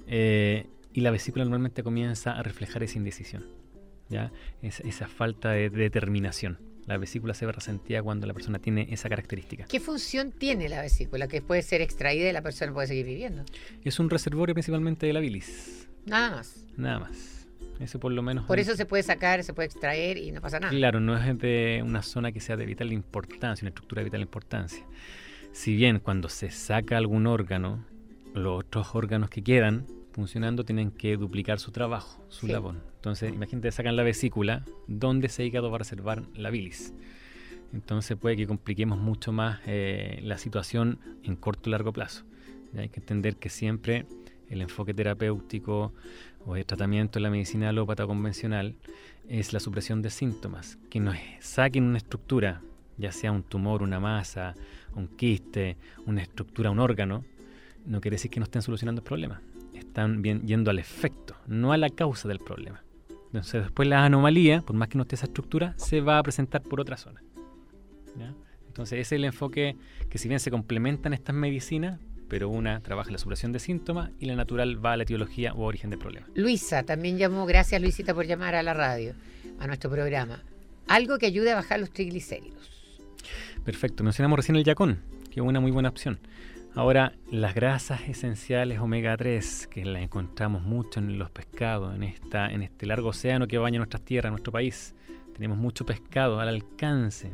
y la vesícula normalmente comienza a reflejar esa indecisión, ¿ya? Esa falta de determinación. La vesícula se ve resentida cuando la persona tiene esa característica. ¿Qué función tiene la vesícula? Que puede ser extraída y la persona puede seguir viviendo. Es un reservorio principalmente de la bilis. Nada más. Nada más. Eso por lo menos. Por eso se puede sacar, se puede extraer y no pasa nada. Claro, no es de una zona que sea de vital importancia, una estructura de vital importancia. Si bien cuando se saca algún órgano, los otros órganos que quedan funcionando tienen que duplicar su trabajo, su labor. Entonces, imagínate, sacan la vesícula, ¿dónde ese hígado va a reservar la bilis? Entonces puede que compliquemos mucho más la situación en corto y largo plazo. Y hay que entender que siempre el enfoque terapéutico o el tratamiento en la medicina alópata convencional es la supresión de síntomas, que nos saquen una estructura, ya sea un tumor, una masa, un quiste, una estructura, un órgano, no quiere decir que no estén solucionando el problema. Están yendo al efecto, no a la causa del problema. Entonces después la anomalía, por más que no esté esa estructura, se va a presentar por otra zona, ¿ya? Entonces ese es el enfoque que, si bien se complementan estas medicinas, pero una trabaja en la supresión de síntomas y la natural va a la etiología o origen del problema. Luisa también llamó, gracias Luisita por llamar a la radio, a nuestro programa. Algo que ayude a bajar los triglicéridos. Perfecto, mencionamos recién el yacón, que es una muy buena opción. Ahora, las grasas esenciales omega 3, que las encontramos mucho en los pescados, en este largo océano que baña nuestras tierras, nuestro país. Tenemos mucho pescado al alcance,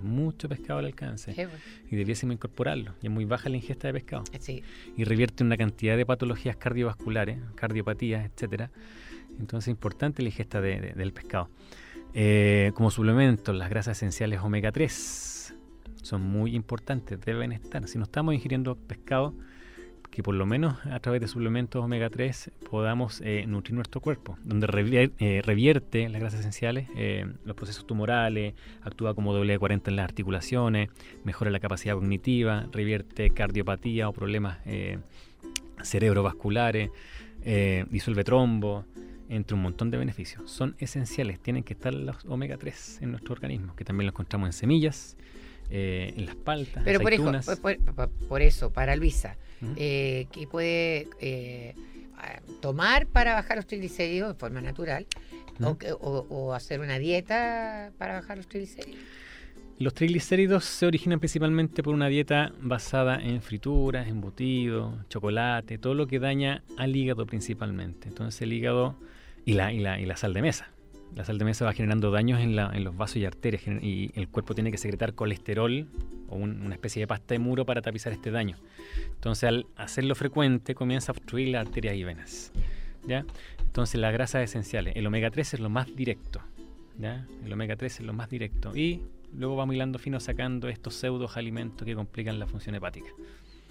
y debiésemos incorporarlo. Y es muy baja la ingesta de pescado. Sí. Y revierte una cantidad de patologías cardiovasculares, cardiopatías, etcétera. Entonces es importante la ingesta del pescado. Como suplemento, las grasas esenciales omega 3 son muy importantes, deben estar. Si no estamos ingiriendo pescado, que por lo menos a través de suplementos omega 3 podamos nutrir nuestro cuerpo, donde revierte las grasas esenciales, los procesos tumorales, actúa como WD-40 en las articulaciones, mejora la capacidad cognitiva, revierte cardiopatía o problemas cerebrovasculares, disuelve trombo, entre un montón de beneficios. Son esenciales, tienen que estar los omega 3 en nuestro organismo, que también los encontramos en semillas, en las paltas, pero aceitunas. Por eso, para Luisa, ¿qué puede tomar para bajar los triglicéridos de forma natural? O hacer una dieta para bajar los triglicéridos. Los triglicéridos se originan principalmente por una dieta basada en frituras, embutidos, chocolate, todo lo que daña al hígado principalmente. Entonces el hígado y la sal de mesa. La sal de mesa va generando daños en los vasos y arterias, y el cuerpo tiene que secretar colesterol o una especie de pasta de muro para tapizar este daño. Entonces, al hacerlo frecuente, comienza a obstruir las arterias y venas, ¿ya? Entonces, las grasas esenciales, el omega 3 es lo más directo, ¿ya? El omega 3 es lo más directo, y luego vamos hilando fino sacando estos pseudos alimentos que complican la función hepática.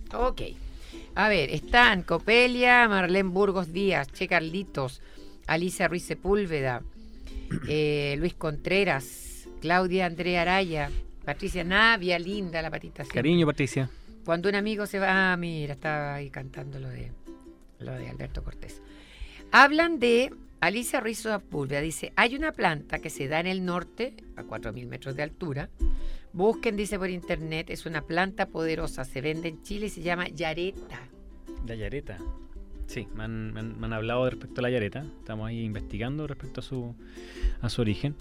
Ok. A ver, están Copelia, Marlene Burgos Díaz, Che Carlitos, Alicia Ruiz Sepúlveda, Luis Contreras, Claudia Andrea Araya, Patricia Navia, linda la patita. Siempre. Cariño, Patricia. Cuando un amigo se va, mira, estaba ahí cantando lo de Alberto Cortés. Hablan de Alicia Ruiz Sepúlveda, dice, hay una planta que se da en el norte, a 4.000 metros de altura. Busquen, dice por internet, es una planta poderosa, se vende en Chile y se llama yareta. La yareta. Sí, me han hablado respecto a la yareta. Estamos ahí investigando respecto a su origen.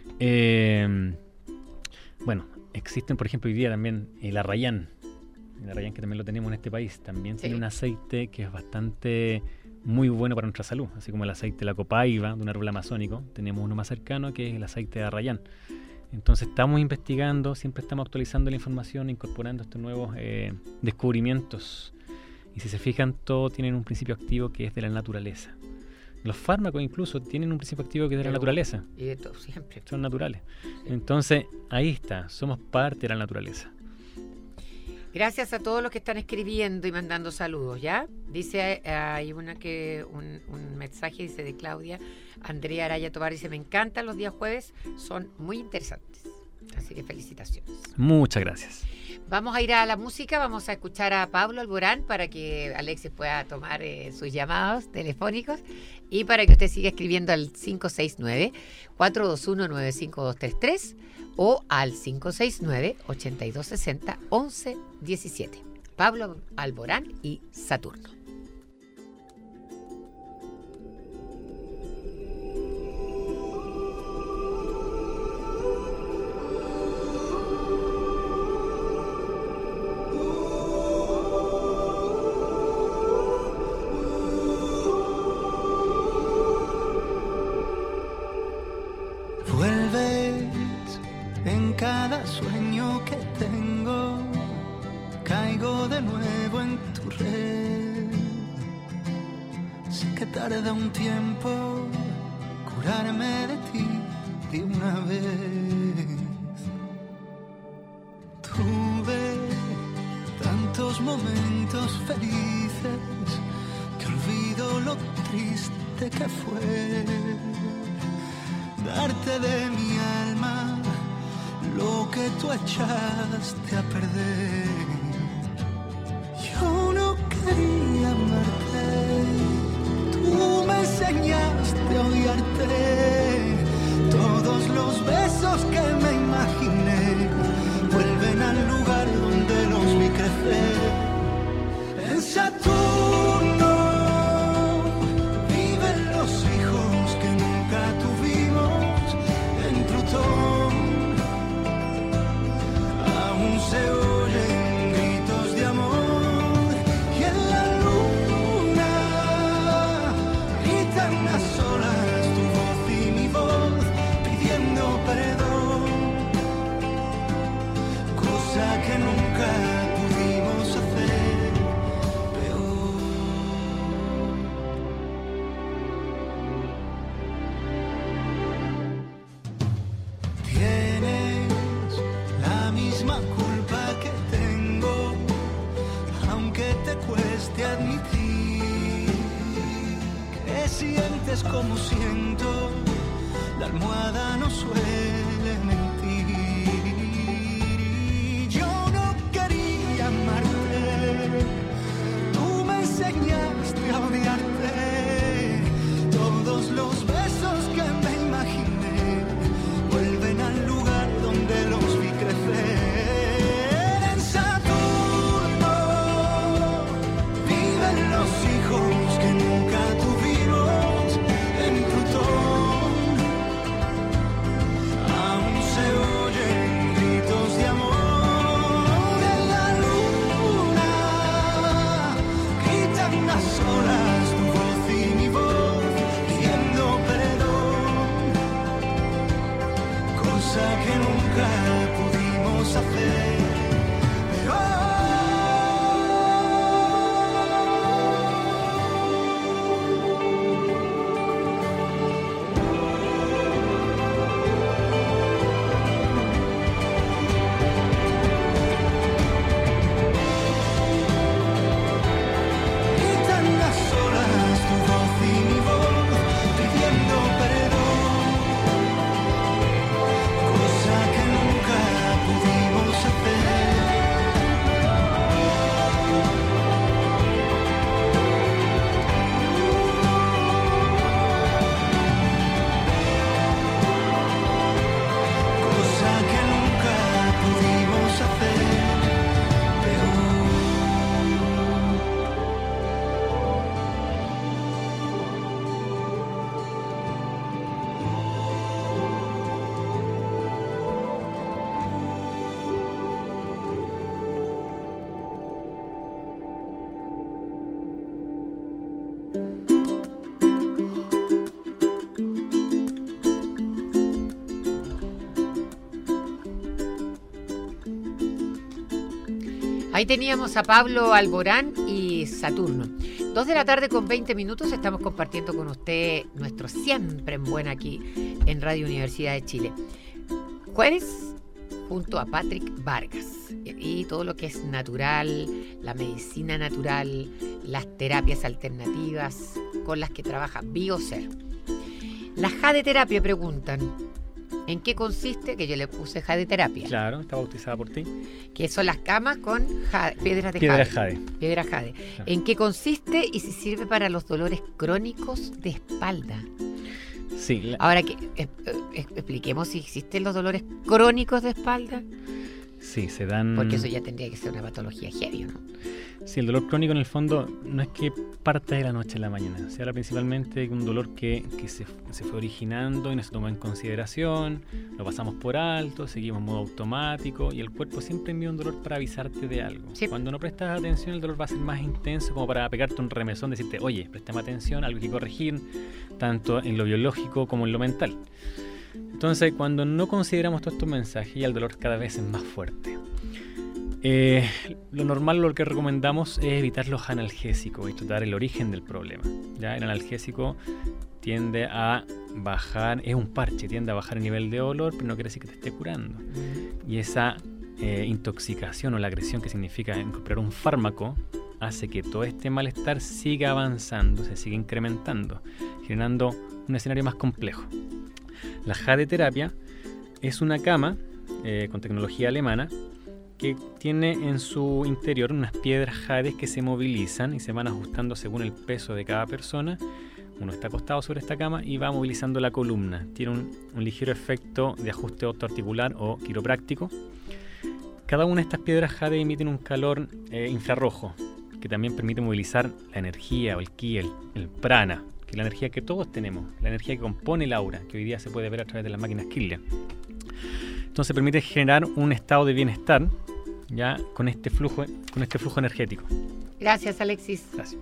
Bueno, existen, por ejemplo, hoy día también el arrayán. El arrayán que también lo tenemos en este país. También tiene un aceite que es bastante muy bueno para nuestra salud. Así como el aceite de la copaiba, de un árbol amazónico. Tenemos uno más cercano que es el aceite de arrayán. Entonces estamos investigando, siempre estamos actualizando la información, incorporando estos nuevos descubrimientos. Y si se fijan, todos tienen un principio activo que es de la naturaleza. Los fármacos incluso tienen un principio activo que es de la naturaleza. Y de todo, siempre. Son naturales. Sí. Entonces, ahí está, somos parte de la naturaleza. Gracias a todos los que están escribiendo y mandando saludos, ¿ya? Dice, hay un mensaje, dice de Claudia Andrea Araya Tobar, dice, me encantan los días jueves, son muy interesantes. Así que felicitaciones. Muchas gracias. Vamos a ir a la música, vamos a escuchar a Pablo Alborán para que Alexis pueda tomar sus llamados telefónicos y para que usted siga escribiendo al 569-421-95233 o al 569-8260-1117. Pablo Alborán y Saturno. Cada sueño que tengo, caigo de nuevo en tu red. Sé que tarda un tiempo curarme de ti de una vez. Tuve tantos momentos felices que olvido lo triste que fue darte de mi alma lo que tú echaste a perder. Yo no quería amarte, tú me enseñaste a odiarte. Todos los besos que me imaginé vuelven al lugar donde los vi crecer. En Saturno viven los hijos que nunca tuvimos. En Plutón se oyen gritos de amor y en la luna gritan a solas tu voz y mi voz pidiendo perdón, cosa que nunca pudimos hacer peor. Tienes la misma culpa que tengo, aunque te cueste admitir que sientes como siento, la almohada no suele mentir. Yo no quería amarte, tú me enseñaste a odiarte. Todos los besos que me imaginé vuelven al lugar donde los vi crecer. En Saturno viven los hijos que nunca tuvimos. En Plutón aún se oyen gritos de amor. En la luna gritan a solas tu voz y mi voz pidiendo perdón, cosa que nunca pudimos hacer. Ahí teníamos a Pablo Alborán y Saturno. 2 de la tarde con 20 minutos. Estamos compartiendo con usted nuestro Siempre en Buena aquí en Radio Universidad de Chile. Jueves junto a Patrick Vargas y todo lo que es natural, la medicina natural, las terapias alternativas con las que trabaja Bioser. La jadeterapia, preguntan, ¿en qué consiste? Que yo le puse jadeterapia. Claro, está bautizada por ti. Que son las camas con piedras de jade. Piedra jade. Claro. ¿En qué consiste y si sirve para los dolores crónicos de espalda? Sí. Ahora que expliquemos si existen los dolores crónicos de espalda. Sí, se dan... Porque eso ya tendría que ser una patología heavy, ¿no? Sí, el dolor crónico en el fondo no es que parta de la noche a la mañana. Se habla principalmente de un dolor que se fue originando y no se tomó en consideración, lo pasamos por alto, seguimos en modo automático y el cuerpo siempre envía un dolor para avisarte de algo. Sí. Cuando no prestas atención, el dolor va a ser más intenso, como para pegarte un remesón, decirte, oye, préstame atención, algo hay que corregir, tanto en lo biológico como en lo mental. Entonces, cuando no consideramos todos estos mensajes, ya el dolor cada vez es más fuerte. Lo normal, lo que recomendamos es evitar los analgésicos y tratar el origen del problema. ¿Ya? El analgésico tiende a bajar, es un parche, tiende a bajar el nivel de dolor, pero no quiere decir que te esté curando. Y esa intoxicación o la agresión que significa incorporar un fármaco hace que todo este malestar siga avanzando, se siga incrementando, generando un escenario más complejo. La jadeterapia es una cama con tecnología alemana que tiene en su interior unas piedras jades que se movilizan y se van ajustando según el peso de cada persona. Uno está acostado sobre esta cama y va movilizando la columna. Tiene un ligero efecto de ajuste osteoarticular o quiropráctico. Cada una de estas piedras jade emiten un calor infrarrojo que también permite movilizar la energía o el ki, el prana, que es la energía que todos tenemos, la energía que compone el aura, que hoy día se puede ver a través de las máquinas Kirlian. Entonces permite generar un estado de bienestar ya con este flujo energético. Gracias, Alexis. Gracias.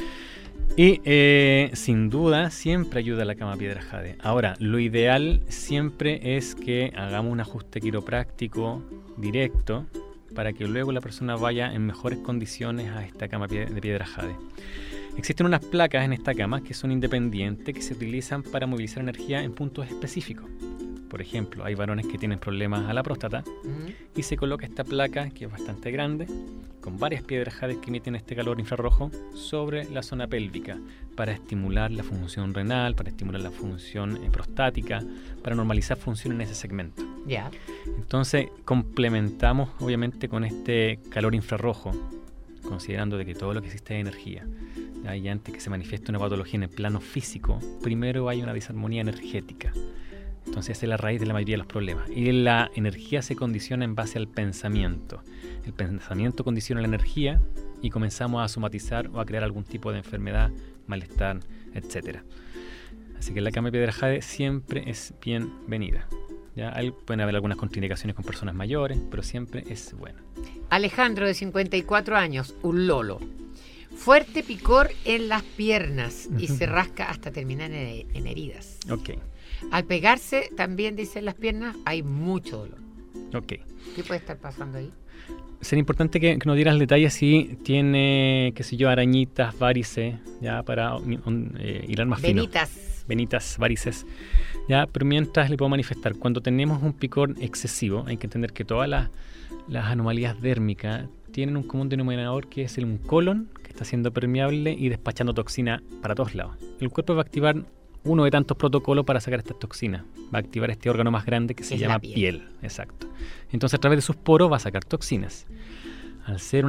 Y sin duda siempre ayuda a la cama piedra jade. Ahora, lo ideal siempre es que hagamos un ajuste quiropráctico directo para que luego la persona vaya en mejores condiciones a esta cama de piedra jade. Existen unas placas en esta cama que son independientes, que se utilizan para movilizar energía en puntos específicos. Por ejemplo, hay varones que tienen problemas a la próstata y se coloca esta placa, que es bastante grande, con varias piedras jades que emiten este calor infrarrojo sobre la zona pélvica para estimular la función renal, para estimular la función prostática, para normalizar función en ese segmento. Ya. Entonces, complementamos obviamente con este calor infrarrojo, considerando de que todo lo que existe es energía. Y antes que se manifieste una patología en el plano físico, primero hay una disarmonía energética. Entonces esa es la raíz de la mayoría de los problemas. Y la energía se condiciona en base al pensamiento. El pensamiento condiciona la energía y comenzamos a somatizar o a crear algún tipo de enfermedad, malestar, etc. Así que la cama de piedra jade siempre es bienvenida. ¿Ya? Ahí pueden haber algunas contraindicaciones con personas mayores, pero siempre es bueno. Alejandro, de 54 años, un lolo. Fuerte picor en las piernas y se rasca hasta terminar en heridas. Ok. Al pegarse, también dicen las piernas, hay mucho dolor. Ok. ¿Qué puede estar pasando ahí? Sería importante que nos dieras el detalle si tiene, qué sé yo, arañitas, varices, ya para hilar más fino. Venitas, varices. Ya, pero mientras le puedo manifestar, cuando tenemos un picor excesivo, hay que entender que todas las anomalías dérmicas tienen un común denominador que es un colon que está siendo permeable y despachando toxina para todos lados. El cuerpo va a activar uno de tantos protocolos para sacar estas toxinas. Va a activar este órgano más grande que se llama piel. Exacto. Entonces a través de sus poros va a sacar toxinas. Al ser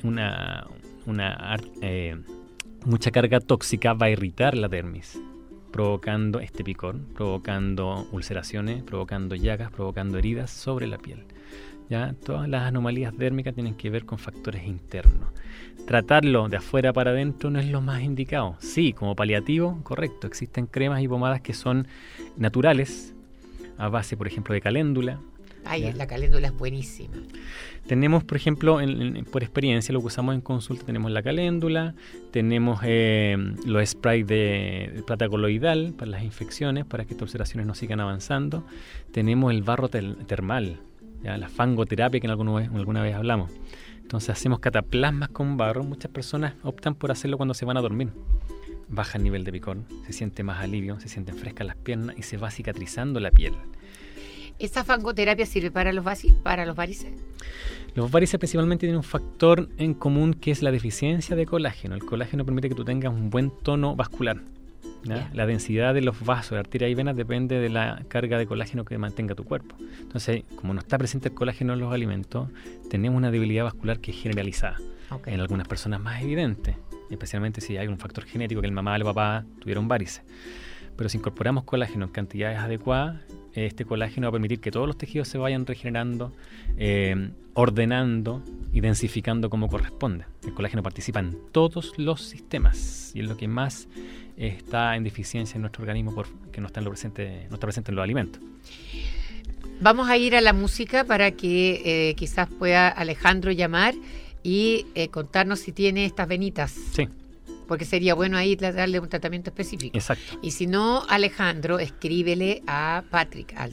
mucha carga tóxica va a irritar la dermis, provocando este picor, provocando ulceraciones, provocando llagas, provocando heridas sobre la piel. ¿Ya? Todas las anomalías dérmicas tienen que ver con factores internos. Tratarlo de afuera para adentro no es lo más indicado. Sí, como paliativo, correcto. Existen cremas y pomadas que son naturales, a base, por ejemplo, de caléndula. Ay, ¿ya? La caléndula es buenísima. Tenemos, por ejemplo, por experiencia, lo que usamos en consulta, tenemos la caléndula, tenemos los sprays de plata coloidal para las infecciones, para que estas ulceraciones no sigan avanzando. Tenemos el barro termal, ¿ya? La fangoterapia que alguna vez hablamos. Entonces hacemos cataplasmas con barro. Muchas personas optan por hacerlo cuando se van a dormir. Baja el nivel de picor, se siente más alivio, se sienten frescas las piernas y se va cicatrizando la piel. ¿Esa fangoterapia sirve para los varices? Los varices principalmente tienen un factor en común que es la deficiencia de colágeno. El colágeno permite que tú tengas un buen tono vascular. Yeah. La densidad de los vasos, de arterias y venas depende de la carga de colágeno que mantenga tu cuerpo. Entonces, como no está presente el colágeno en los alimentos, tenemos una debilidad vascular que es generalizada. Okay. En algunas personas más evidente, especialmente si hay un factor genético que el mamá o el papá tuvieron varices. Pero si incorporamos colágeno en cantidades adecuadas, este colágeno va a permitir que todos los tejidos se vayan regenerando, ordenando y densificando como corresponde. El colágeno participa en todos los sistemas y es lo que más está en deficiencia en nuestro organismo porque no está presente en los alimentos. Vamos a ir a la música para que quizás pueda Alejandro llamar y contarnos si tiene estas venitas. Sí. Porque sería bueno ahí darle un tratamiento específico. Exacto. Y si no, Alejandro, escríbele a Patrick al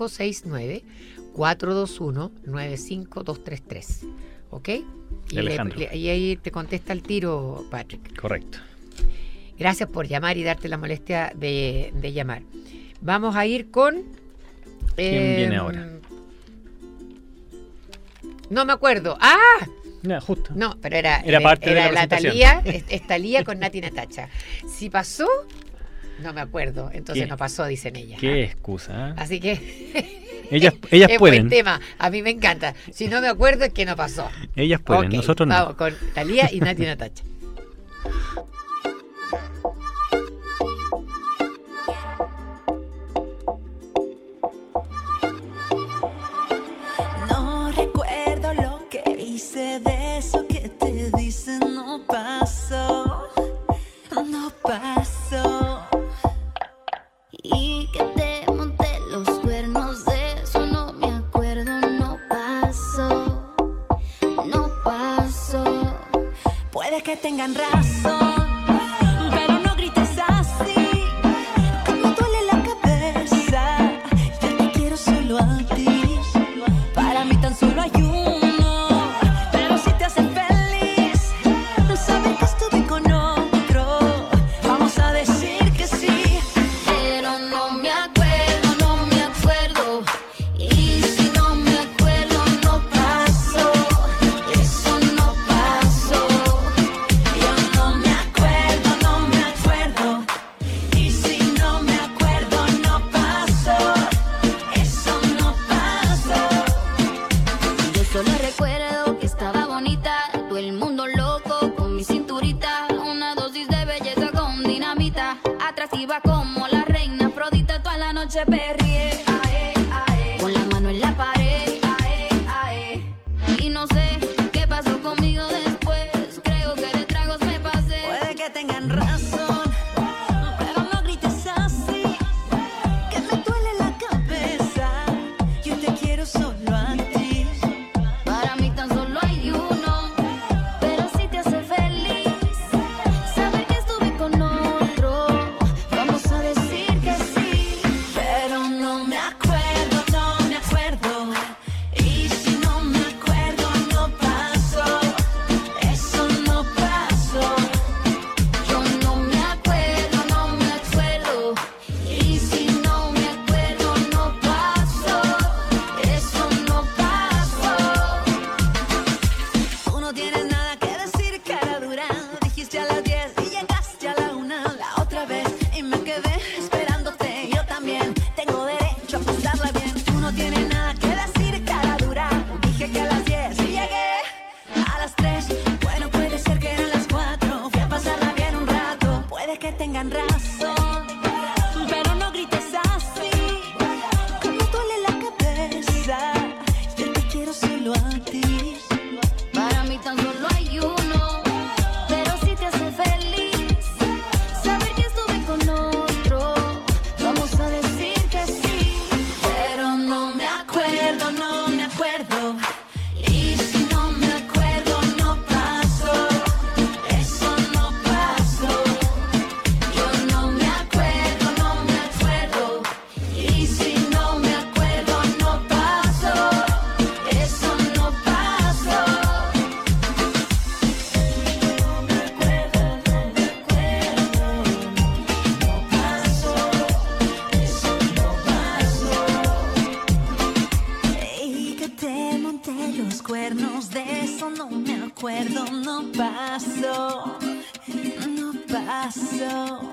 569-421-95233. ¿Ok? Y Alejandro. y ahí te contesta el tiro, Patrick. Correcto. Gracias por llamar y darte la molestia de llamar. Vamos a ir con... ¿Quién viene ahora? No me acuerdo. ¡Ah! Ya, justo. No, pero era parte de la presentación. Thalía, es Thalía con Nati Natacha. Si pasó, no me acuerdo. Entonces ¿Qué? No pasó, dicen ellas. Qué excusa. Así que Ellas es pueden. buen tema. A mí me encanta. Si no me acuerdo es que no pasó. Ellas pueden, Ok, nosotros no. Vamos con Thalía y Nati Natacha. No recuerdo lo que hice de eso que te dicen no pasó, no pasó. Y que te monté los cuernos de eso no me acuerdo, no pasó, no pasó. Puede que tengan razón, pero no grites así, que me duele la cabeza. Yo te quiero solo a ti, para mí tan solo hay uno. Pero si te hace feliz saber que estuve con otro, vamos a decir que sí. Pero no me acuerdo, no me acuerdo. Y si no me acuerdo, no pasó. Eso no pasó. Yo no me acuerdo, no me acuerdo. Y si no me acuerdo, no pasó. Eso no pasó. Yo solo recuerdo que estaba bonita, todo el mundo loco con mi cinturita, una dosis de belleza con dinamita, atractiva como la reina Afrodita, toda la noche perrié, ae, ae, con la mano en la pared, ae, ae, y no sé qué pasó conmigo después, creo que de tragos me pasé. Puede que tengan razón, pero no grites así, que me duele la cabeza. Yo te quiero solo a ti, para mí tan solo hay uno. Pero si te hace feliz saber que estuve con otro, vamos a decir que sí. Pero no me acuerdo. cuernos, de eso no me acuerdo. No paso, no paso.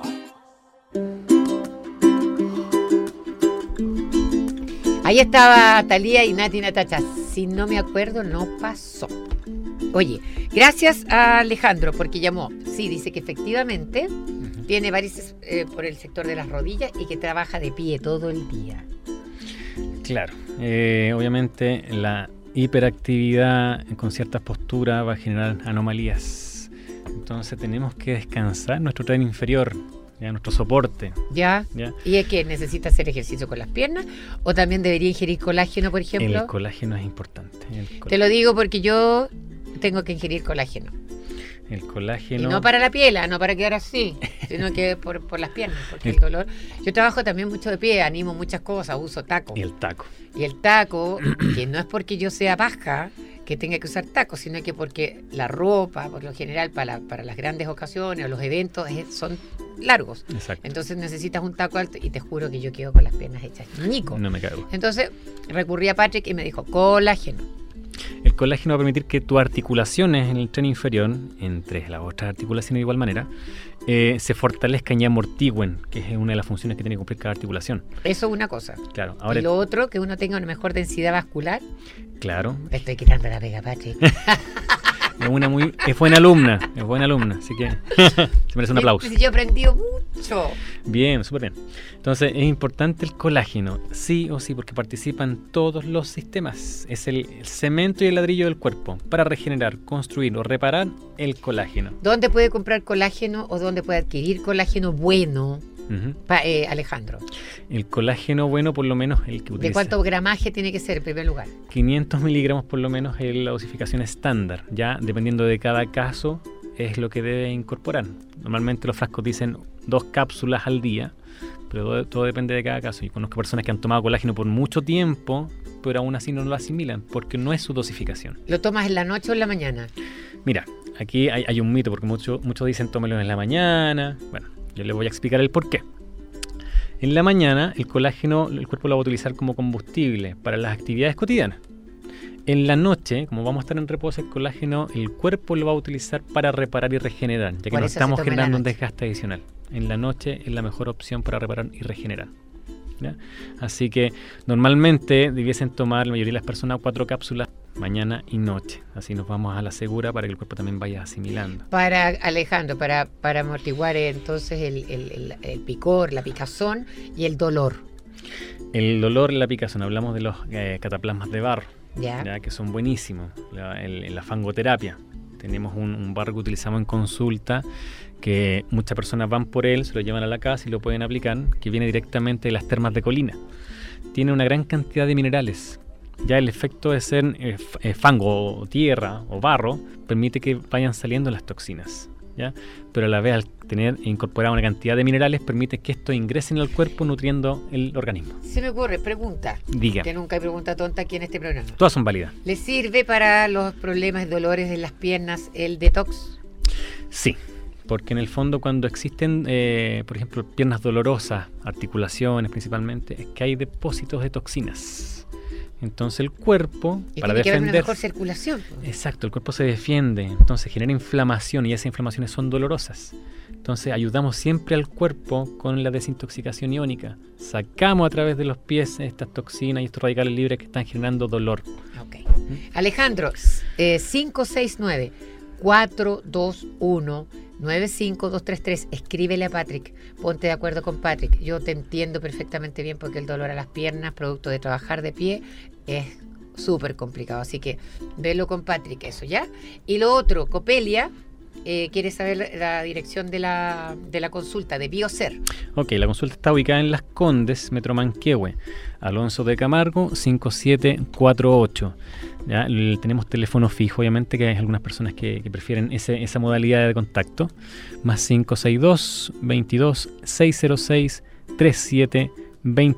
Ahí estaba Thalía y Nati Natacha. Si no me acuerdo, no pasó. Oye, gracias a Alejandro porque llamó. Sí, dice que efectivamente tiene varices por el sector de las rodillas y que trabaja de pie todo el día. Claro, obviamente la hiperactividad con ciertas posturas va a generar anomalías. Entonces tenemos que descansar nuestro tren inferior, ¿ya? Nuestro soporte. ¿Ya? ¿Ya? ¿Y es que necesita hacer ejercicio con las piernas? ¿O también debería ingerir colágeno, por ejemplo? El colágeno es importante. Te lo digo porque yo tengo que ingerir colágeno. El colágeno... Y no para la piel, no para quedar así, sino que por las piernas, porque el dolor... Yo trabajo también mucho de pie, animo muchas cosas, uso taco. Y el taco. Y el taco, que no es porque yo sea baja que tenga que usar tacos, sino que porque la ropa, por lo general, para las grandes ocasiones o los eventos, son largos. Exacto. Entonces necesitas un taco alto y te juro que yo quedo con las piernas hechas ñico. No me cago. Entonces recurrí a Patrick y me dijo, colágeno. El colágeno va a permitir que tus articulaciones en el tren inferior, entre las otras articulaciones de igual manera, se fortalezcan y amortigüen, que es una de las funciones que tiene que cumplir cada articulación. Eso es una cosa. Claro. Ahora, y lo otro, que uno tenga una mejor densidad vascular. Claro. Me estoy quitando la pega, Patrick. Es buena alumna, así que se merece un aplauso. Yo he aprendido mucho. Bien, súper bien. Entonces es importante el colágeno, sí o sí, porque participan todos los sistemas. Es el cemento y el ladrillo del cuerpo para regenerar, construir o reparar el colágeno. ¿Dónde puede comprar colágeno o dónde puede adquirir colágeno bueno? Alejandro. El colágeno bueno, por lo menos el que utiliza. ¿De cuánto gramaje tiene que ser en primer lugar? 500 miligramos por lo menos es la dosificación estándar. Ya dependiendo de cada caso es lo que debe incorporar. Normalmente los frascos dicen 2 cápsulas al día, pero todo depende de cada caso. Y conozco personas que han tomado colágeno por mucho tiempo, pero aún así no lo asimilan porque no es su dosificación. ¿Lo tomas en la noche o en la mañana? Mira, aquí hay un mito porque muchos dicen tómelo en la mañana. Bueno, yo les voy a explicar el por qué. En la mañana el colágeno el cuerpo lo va a utilizar como combustible para las actividades cotidianas. En la noche, como vamos a estar en reposo, el colágeno el cuerpo lo va a utilizar para reparar y regenerar, ya que no estamos generando un desgaste adicional. En la noche es la mejor opción para reparar y regenerar, ¿ya? Así que normalmente debiesen tomar la mayoría de las personas 4 cápsulas mañana y noche. Así nos vamos a la segura para que el cuerpo también vaya asimilando. Para Alejandro, para amortiguar entonces el picor, la picazón y el dolor. El dolor y la picazón, hablamos de los cataplasmas de barro, ¿ya? Que son buenísimos. La fangoterapia. Tenemos un barro que utilizamos en consulta, que muchas personas van por él, se lo llevan a la casa y lo pueden aplicar, que viene directamente de las termas de Colina. Tiene una gran cantidad de minerales. Ya el efecto de ser fango o tierra o barro permite que vayan saliendo las toxinas, ¿ya? Pero a la vez al tener incorporada una cantidad de minerales permite que esto ingresen al cuerpo nutriendo el organismo. Se me ocurre, pregunta. Diga. Que nunca hay pregunta tonta aquí en este programa. Todas son válidas. ¿Le sirve para los problemas y dolores de las piernas el detox? Sí, porque en el fondo cuando existen, por ejemplo, piernas dolorosas, articulaciones principalmente, es que hay depósitos de toxinas. Entonces el cuerpo, y para tiene que haber una defender... mejor circulación. Exacto, el cuerpo se defiende, entonces genera inflamación y esas inflamaciones son dolorosas. Entonces ayudamos siempre al cuerpo con la desintoxicación iónica. Sacamos a través de los pies estas toxinas y estos radicales libres que están generando dolor. Okay. Alejandro, 569-421-95233. Escríbele a Patrick, ponte de acuerdo con Patrick. Yo te entiendo perfectamente bien porque el dolor a las piernas, producto de trabajar de pie, es súper complicado. Así que velo con Patrick, eso, ¿ya? Y lo otro, Copelia quiere saber la dirección de la consulta de Biocer. Ok, la consulta está ubicada en Las Condes, Metro Manquehue, Alonso de Camargo, 5748. ¿Ya? Tenemos teléfono fijo, obviamente, que hay algunas personas que prefieren esa modalidad de contacto. Más 562 22 606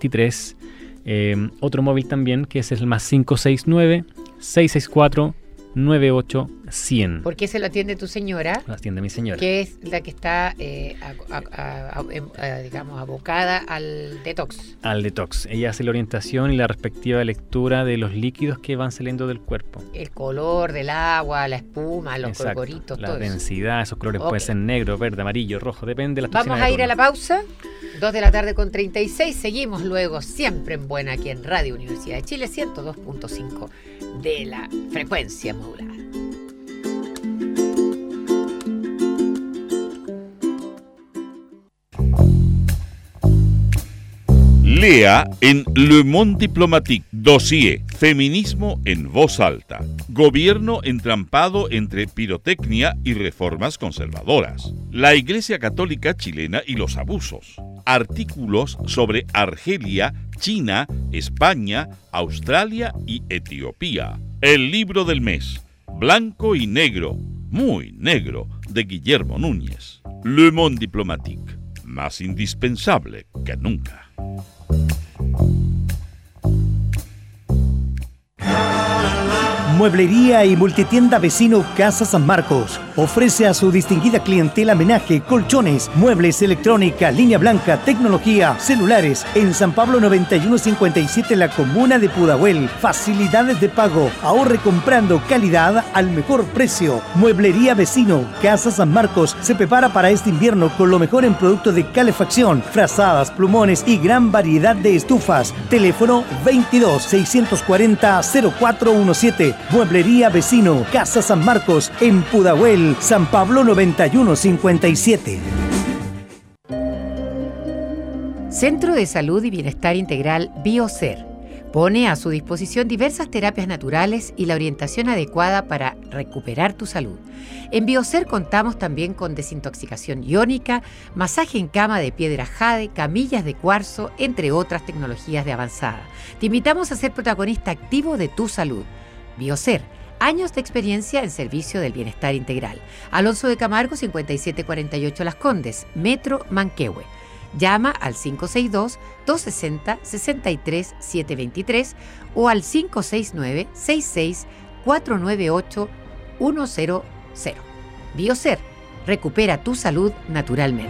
3723. Otro móvil también, que es el más 569 664 98-100. ¿Por qué se lo atiende tu señora? Lo atiende mi señora. Que es la que está, digamos, abocada al detox. Al detox. Ella hace la orientación y la respectiva lectura de los líquidos que van saliendo del cuerpo. El color del agua, la espuma, los Exacto. corporitos, La todo eso. densidad, esos colores Ok. pueden ser negro, verde, amarillo, rojo, depende de la Vamos a ir a la pausa. 2:36 p.m. Seguimos luego, siempre en buena, aquí en Radio Universidad de Chile, 102.5 de la frecuencia modulada. Lea en Le Monde Diplomatique, dossier Feminismo en voz alta. Gobierno entrampado entre pirotecnia y reformas conservadoras. La Iglesia Católica chilena y los abusos. Artículos sobre Argelia, China, España, Australia y Etiopía. El libro del mes. Blanco y negro, muy negro, de Guillermo Núñez. Le Monde Diplomatique, más indispensable que nunca. Mueblería y multitienda vecino Casa San Marcos ofrece a su distinguida clientela menaje, colchones, muebles, electrónica, línea blanca, tecnología, celulares en San Pablo 9157, la comuna de Pudahuel. Facilidades de pago, ahorre comprando calidad al mejor precio. Mueblería vecino Casa San Marcos se prepara para este invierno con lo mejor en productos de calefacción, frazadas, plumones y gran variedad de estufas. Teléfono 22 640 0417. Mueblería vecino Casa San Marcos en Pudahuel, San Pablo 9157. Centro de Salud y Bienestar Integral Biocer pone a su disposición diversas terapias naturales y la orientación adecuada para recuperar tu salud. En Biocer contamos también con desintoxicación iónica, masaje en cama de piedra jade, camillas de cuarzo, entre otras tecnologías de avanzada. Te invitamos a ser protagonista activo de tu salud. Biocer, años de experiencia en servicio del bienestar integral. Alonso de Camargo, 5748 Las Condes, Metro Manquehue. Llama al 562-260-63723 o al 569-66-498-100. Biocer, recupera tu salud naturalmente.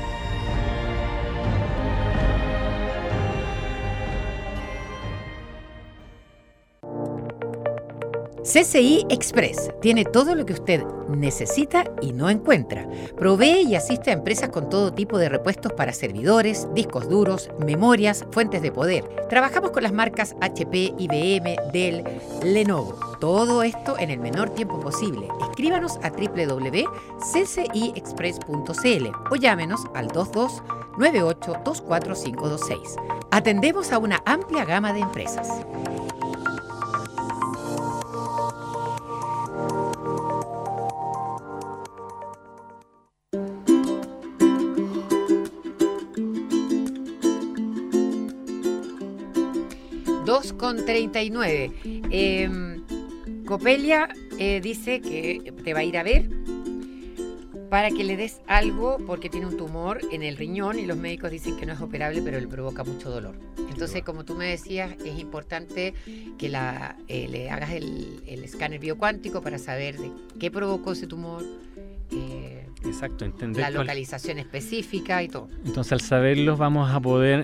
CCI Express tiene todo lo que usted necesita y no encuentra. Provee y asiste a empresas con todo tipo de repuestos para servidores, discos duros, memorias, fuentes de poder. Trabajamos con las marcas HP, IBM, Dell, Lenovo. Todo esto en el menor tiempo posible. Escríbanos a www.cciexpress.cl o llámenos al 2298-24526. Atendemos a una amplia gama de empresas. Con 39. Copelia dice que te va a ir a ver para que le des algo porque tiene un tumor en el riñón y los médicos dicen que no es operable, pero le provoca mucho dolor. Entonces, como tú me decías, es importante que le hagas el escáner biocuántico para saber de qué provocó ese tumor. Exacto, entender la localización específica y todo. Entonces, al saberlo, vamos a poder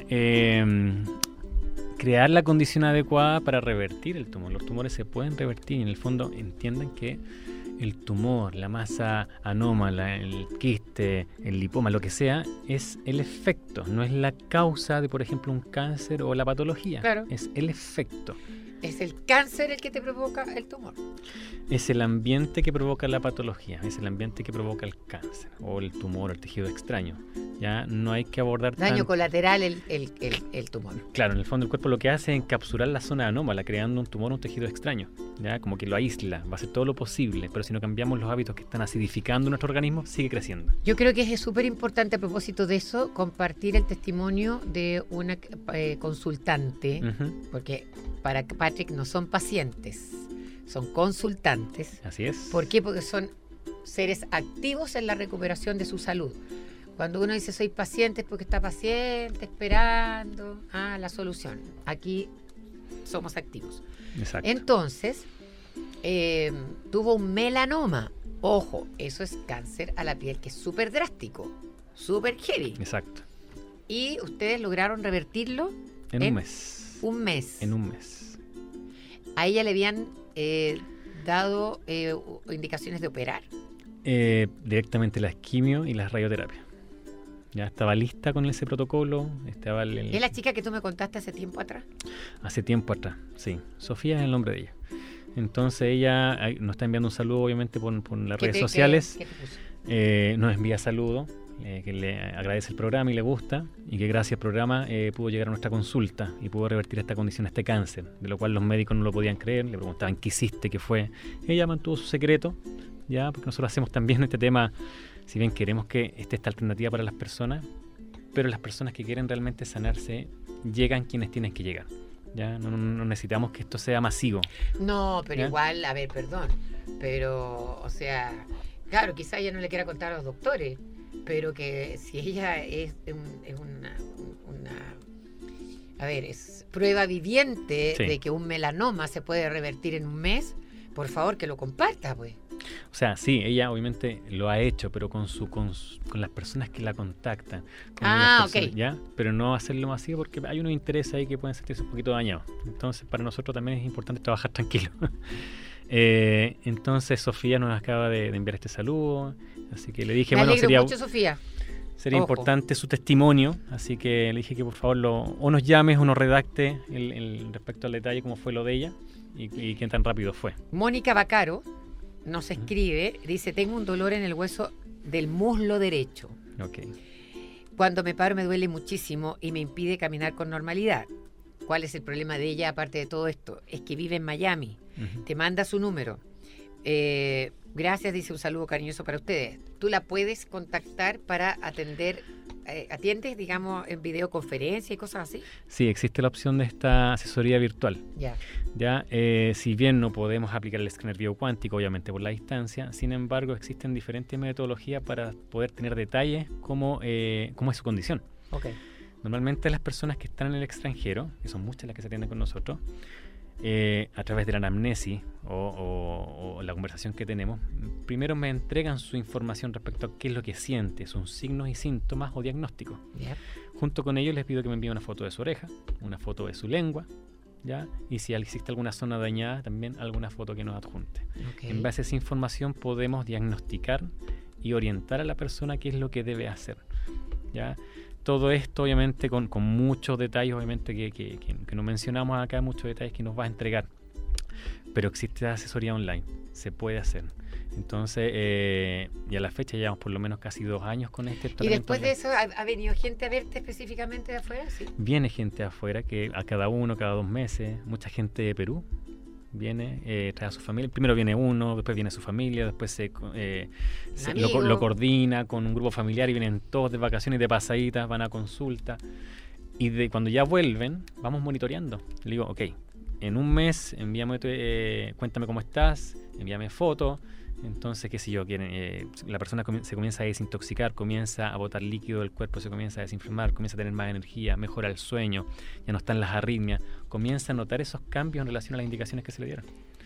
crear la condición adecuada para revertir el tumor. Los tumores se pueden revertir y en el fondo entiendan que el tumor, la masa anómala, el quiste, el lipoma, lo que sea, es el efecto, no es la causa de, por ejemplo, un cáncer o la patología. Claro. Es el efecto. Es el cáncer el que te provoca el tumor. Es el ambiente que provoca la patología, es el ambiente que provoca el cáncer o el tumor, el tejido extraño. Ya no hay que abordar daño colateral el tumor. Claro, en el fondo el cuerpo lo que hace es encapsular la zona anómala, creando un tumor o un tejido extraño. Ya como que lo aísla, va a hacer todo lo posible, pero si no cambiamos los hábitos que están acidificando nuestro organismo, sigue creciendo. Yo creo que es súper importante a propósito de eso, compartir el testimonio de una consultante, porque para Patrick no son pacientes, son consultantes. Así es. ¿Por qué? Porque son seres activos en la recuperación de su salud. Cuando uno dice soy paciente es porque está paciente, esperando la solución. Aquí somos activos. Exacto. Entonces, tuvo un melanoma. Ojo, eso es cáncer a la piel que es súper drástico, súper heavy. Exacto. Y ustedes lograron revertirlo En un mes. Un mes. En un mes. A ella le habían dado indicaciones de operar. Directamente las quimio y las radioterapias. Ya estaba lista con ese protocolo. Estaba ¿Es la chica que tú me contaste hace tiempo atrás? Hace tiempo atrás, sí. Sofía es el nombre de ella. Entonces ella nos está enviando un saludo, obviamente, por las redes sociales. ¿Qué te puso? Nos envía saludos, que le agradece el programa y le gusta, y que gracias al programa pudo llegar a nuestra consulta y pudo revertir esta condición, este cáncer, de lo cual los médicos no lo podían creer, le preguntaban qué hiciste, qué fue. Ella mantuvo su secreto, ya, porque nosotros hacemos también este tema, si bien queremos que esté esta alternativa para las personas, pero las personas que quieren realmente sanarse, llegan quienes tienen que llegar. Ya no necesitamos que esto sea masivo. No, pero ¿Ya? igual, a ver, perdón, pero, o sea, claro, quizá ella no le quiera contar a los doctores, pero que si ella es prueba viviente Sí. de que un melanoma se puede revertir en un mes, por favor que lo comparta, pues. O sea, sí, ella obviamente lo ha hecho, pero con las personas que la contactan. Con Ah, las personas, ok. ¿ya? Pero no hacerlo masivo porque hay unos intereses ahí que pueden sentirse un poquito dañados. Entonces, para nosotros también es importante trabajar tranquilo. Entonces, Sofía nos acaba de enviar este saludo. Así que le dije, Me bueno, alegro mucho, Sofía. sería Ojo. importante su testimonio. Así que le dije que por favor o nos llames o nos redacte respecto al detalle, cómo fue lo de ella y qué tan rápido fue. Mónica Bacaro nos escribe, dice, tengo un dolor en el hueso del muslo derecho. Ok. Cuando me paro me duele muchísimo y me impide caminar con normalidad. ¿Cuál es el problema de ella aparte de todo esto? Es que vive en Miami. Ujú. Te manda su número. Gracias, dice, un saludo cariñoso para ustedes. Tú la puedes contactar para atender, atiendes, digamos, en videoconferencia y cosas así. Sí, existe la opción de esta asesoría virtual. Ya. Ya, si bien no podemos aplicar el escáner biocuántico, obviamente por la distancia, sin embargo existen diferentes metodologías para poder tener detalles cómo es su condición. Ok. Normalmente las personas que están en el extranjero, que son muchas las que se atienden con nosotros, a través de la anamnesis o la conversación que tenemos, primero me entregan su información respecto a qué es lo que siente, sus signos y síntomas o diagnósticos. Ya. Junto con ellos les pido que me envíen una foto de su oreja, una foto de su lengua, ¿ya? Y si existe alguna zona dañada, también alguna foto que nos adjunte. Ok. En base a esa información podemos diagnosticar y orientar a la persona qué es lo que debe hacer, ¿ya? Todo esto obviamente con muchos detalles, obviamente que no mencionamos acá, muchos detalles que nos va a entregar. Pero existe asesoría online, se puede hacer. Entonces, y a la fecha llevamos por lo menos casi 2 años con este ¿Y tratamiento después de online. eso ha venido gente a verte específicamente de afuera? Sí. Viene gente de afuera, que a cada 2 meses, mucha gente de Perú viene, trae a su familia. Primero viene uno, después viene su familia, después amigo. lo coordina con un grupo familiar y vienen todos de vacaciones, de pasaditas, van a consulta. Y cuando ya vuelven, vamos monitoreando. Le digo, ok, en un mes envíame, cuéntame cómo estás, envíame fotos. Entonces, qué sé yo, la persona se comienza a desintoxicar, comienza a botar líquido del cuerpo, se comienza a desinflamar, comienza a tener más energía, mejora el sueño, ya no están las arritmias, comienza a notar esos cambios en relación a las indicaciones que se le dieron.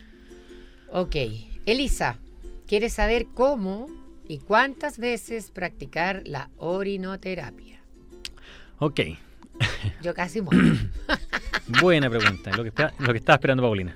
Ok. Elisa, ¿quieres saber cómo y cuántas veces practicar la orinoterapia? Ok, Yo casi muero. buena pregunta, lo que estaba esperando Paulina.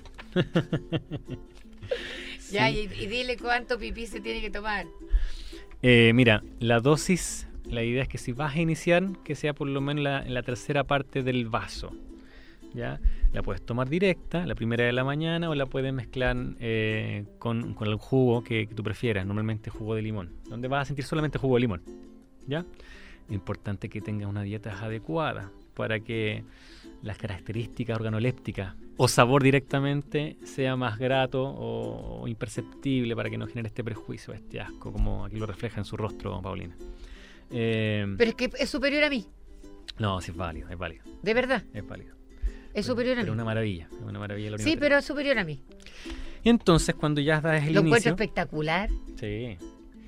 Ya, Sí. y dile cuánto pipí se tiene que tomar. Mira, la dosis, la idea es que si vas a iniciar, que sea por lo menos en la tercera parte del vaso. ¿Ya? La puedes tomar directa, la primera de la mañana, o la puedes mezclar con el jugo que tú prefieras, normalmente jugo de limón, donde vas a sentir solamente jugo de limón. ¿Ya? Importante que tengas una dieta adecuada para que las características organolépticas o sabor directamente sea más grato o imperceptible, para que no genere este prejuicio, este asco, como aquí lo refleja en su rostro, Paulina. Pero es que es superior a mí, No, sí es válido, es válido, de verdad. es válido. Es superior a Pero mí. una maravilla la Sí, orinoterapia. pero es superior a mí. Y entonces cuando ya das el Lo encuentro inicio, espectacular. sí,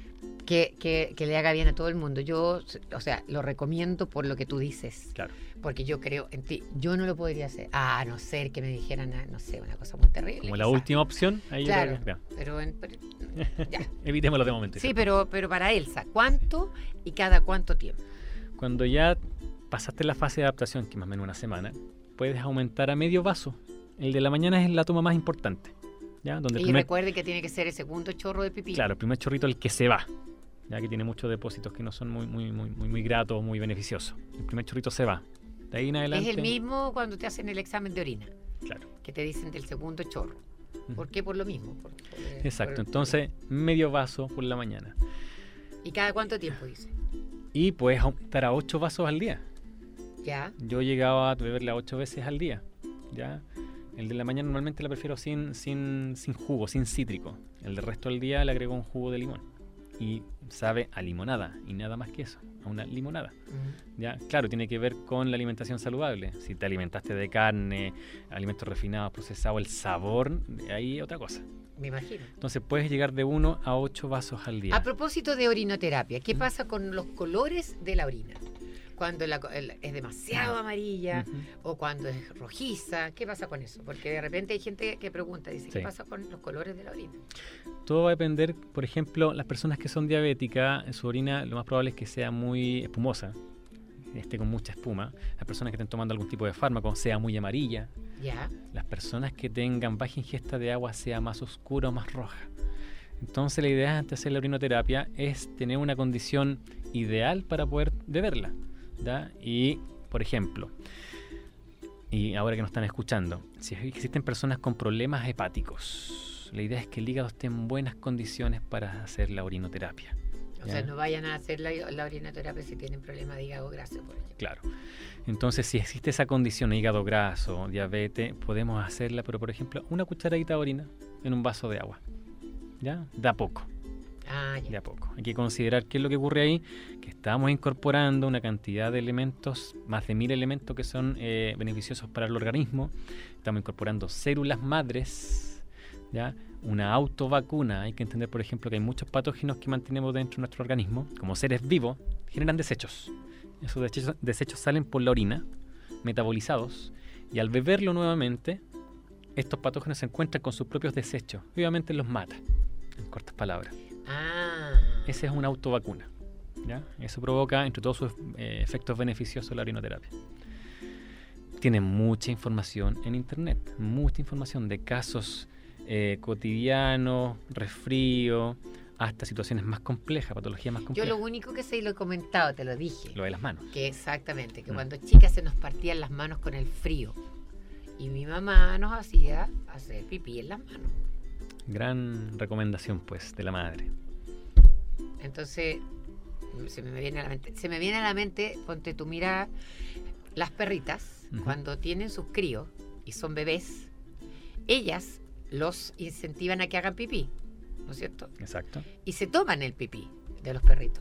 que le haga bien a todo el mundo. Yo, o sea, lo recomiendo por lo que tú dices. Claro. Porque yo creo en ti. Yo no lo podría hacer. A no ser que me dijeran, no sé, una cosa muy terrible. Como la quizás. última opción, ahí yo Claro, creo que- pero ya. evitémoslo de momento. Sí, pero para Elsa, ¿cuánto y cada cuánto tiempo? Cuando ya pasaste la fase de adaptación, que más o menos una semana, puedes aumentar a medio vaso. El de la mañana es la toma más importante. ¿Ya? Donde el Y primer- recuerde que tiene que ser el segundo chorro de pipí. Claro, el primer chorrito el que se va, ya que tiene muchos depósitos que no son muy gratos, muy beneficiosos. El primer chorrito se va. De ahí en adelante. Es el mismo cuando te hacen el examen de orina, Claro. que te dicen del segundo chorro. ¿Por qué? Por lo mismo. Exacto. Entonces, medio vaso por la mañana. ¿Y cada cuánto tiempo dice? Y puedes aumentar a 8 vasos al día. Ya. Yo llegaba a beberla 8 veces al día. ¿Ya? El de la mañana normalmente la prefiero sin jugo, sin cítrico. El del resto del día le agrego un jugo de limón. Y sabe a limonada. Y nada más que eso. A una limonada. ¿Ya? Claro, tiene que ver con la alimentación saludable. Si te alimentaste de carne, alimentos refinados, procesados, el sabor, ahí es otra cosa. Me imagino. Entonces puedes llegar de 1 a 8 vasos al día. A propósito de orinoterapia, ¿qué pasa con los colores de la orina? Cuando es demasiado amarilla o cuando es rojiza, ¿qué pasa con eso? Porque de repente hay gente que pregunta, dice, ¿qué Sí. pasa con los colores de la orina? Todo va a depender, por ejemplo, las personas que son diabéticas, su orina lo más probable es que sea muy espumosa, esté con mucha espuma. Las personas que estén tomando algún tipo de fármaco sea muy amarilla. Ya. Las personas que tengan baja ingesta de agua sea más oscura o más roja. Entonces la idea antes de hacer la orinoterapia es tener una condición ideal para poder beberla, ¿ya? Y, por ejemplo, y ahora que nos están escuchando, si existen personas con problemas hepáticos, la idea es que el hígado esté en buenas condiciones para hacer la orinoterapia. O ¿Ya? sea, no vayan a hacer la orinoterapia si tienen problemas de hígado graso, por ejemplo. Claro. Entonces, si existe esa condición, hígado graso, diabetes, podemos hacerla, pero por ejemplo, una cucharadita de orina en un vaso de agua. ¿Ya? De a poco. Ah, De ya. a poco. Hay que considerar qué es lo que ocurre ahí, que estamos incorporando una cantidad de elementos, más de 1000 elementos que son beneficiosos para el organismo. Estamos incorporando células madres, ¿ya? Una autovacuna. Hay que entender, por ejemplo, que hay muchos patógenos que mantenemos dentro de nuestro organismo, como seres vivos, generan desechos. Esos desechos salen por la orina, metabolizados, y al beberlo nuevamente, estos patógenos se encuentran con sus propios desechos. Y obviamente los mata, en cortas palabras. Ah. Esa es una autovacuna, ¿ya? Eso provoca, entre todos sus efectos beneficiosos, la orinoterapia. Tiene mucha información en internet, mucha información de casos cotidianos, resfrío, hasta situaciones más complejas, patologías más Yo complejas. lo único que sé y lo he comentado, te lo dije, Lo de las manos. que exactamente, que Mm. cuando chicas se nos partían las manos con el frío y mi mamá nos hacía hacer pipí en las manos. Gran recomendación, pues, de la madre. Entonces, se me viene a la mente, ponte tú, mira, las perritas, Ujú. cuando tienen sus críos y son bebés, ellas los incentivan a que hagan pipí, ¿no es cierto? Exacto. Y se toman el pipí de los perritos.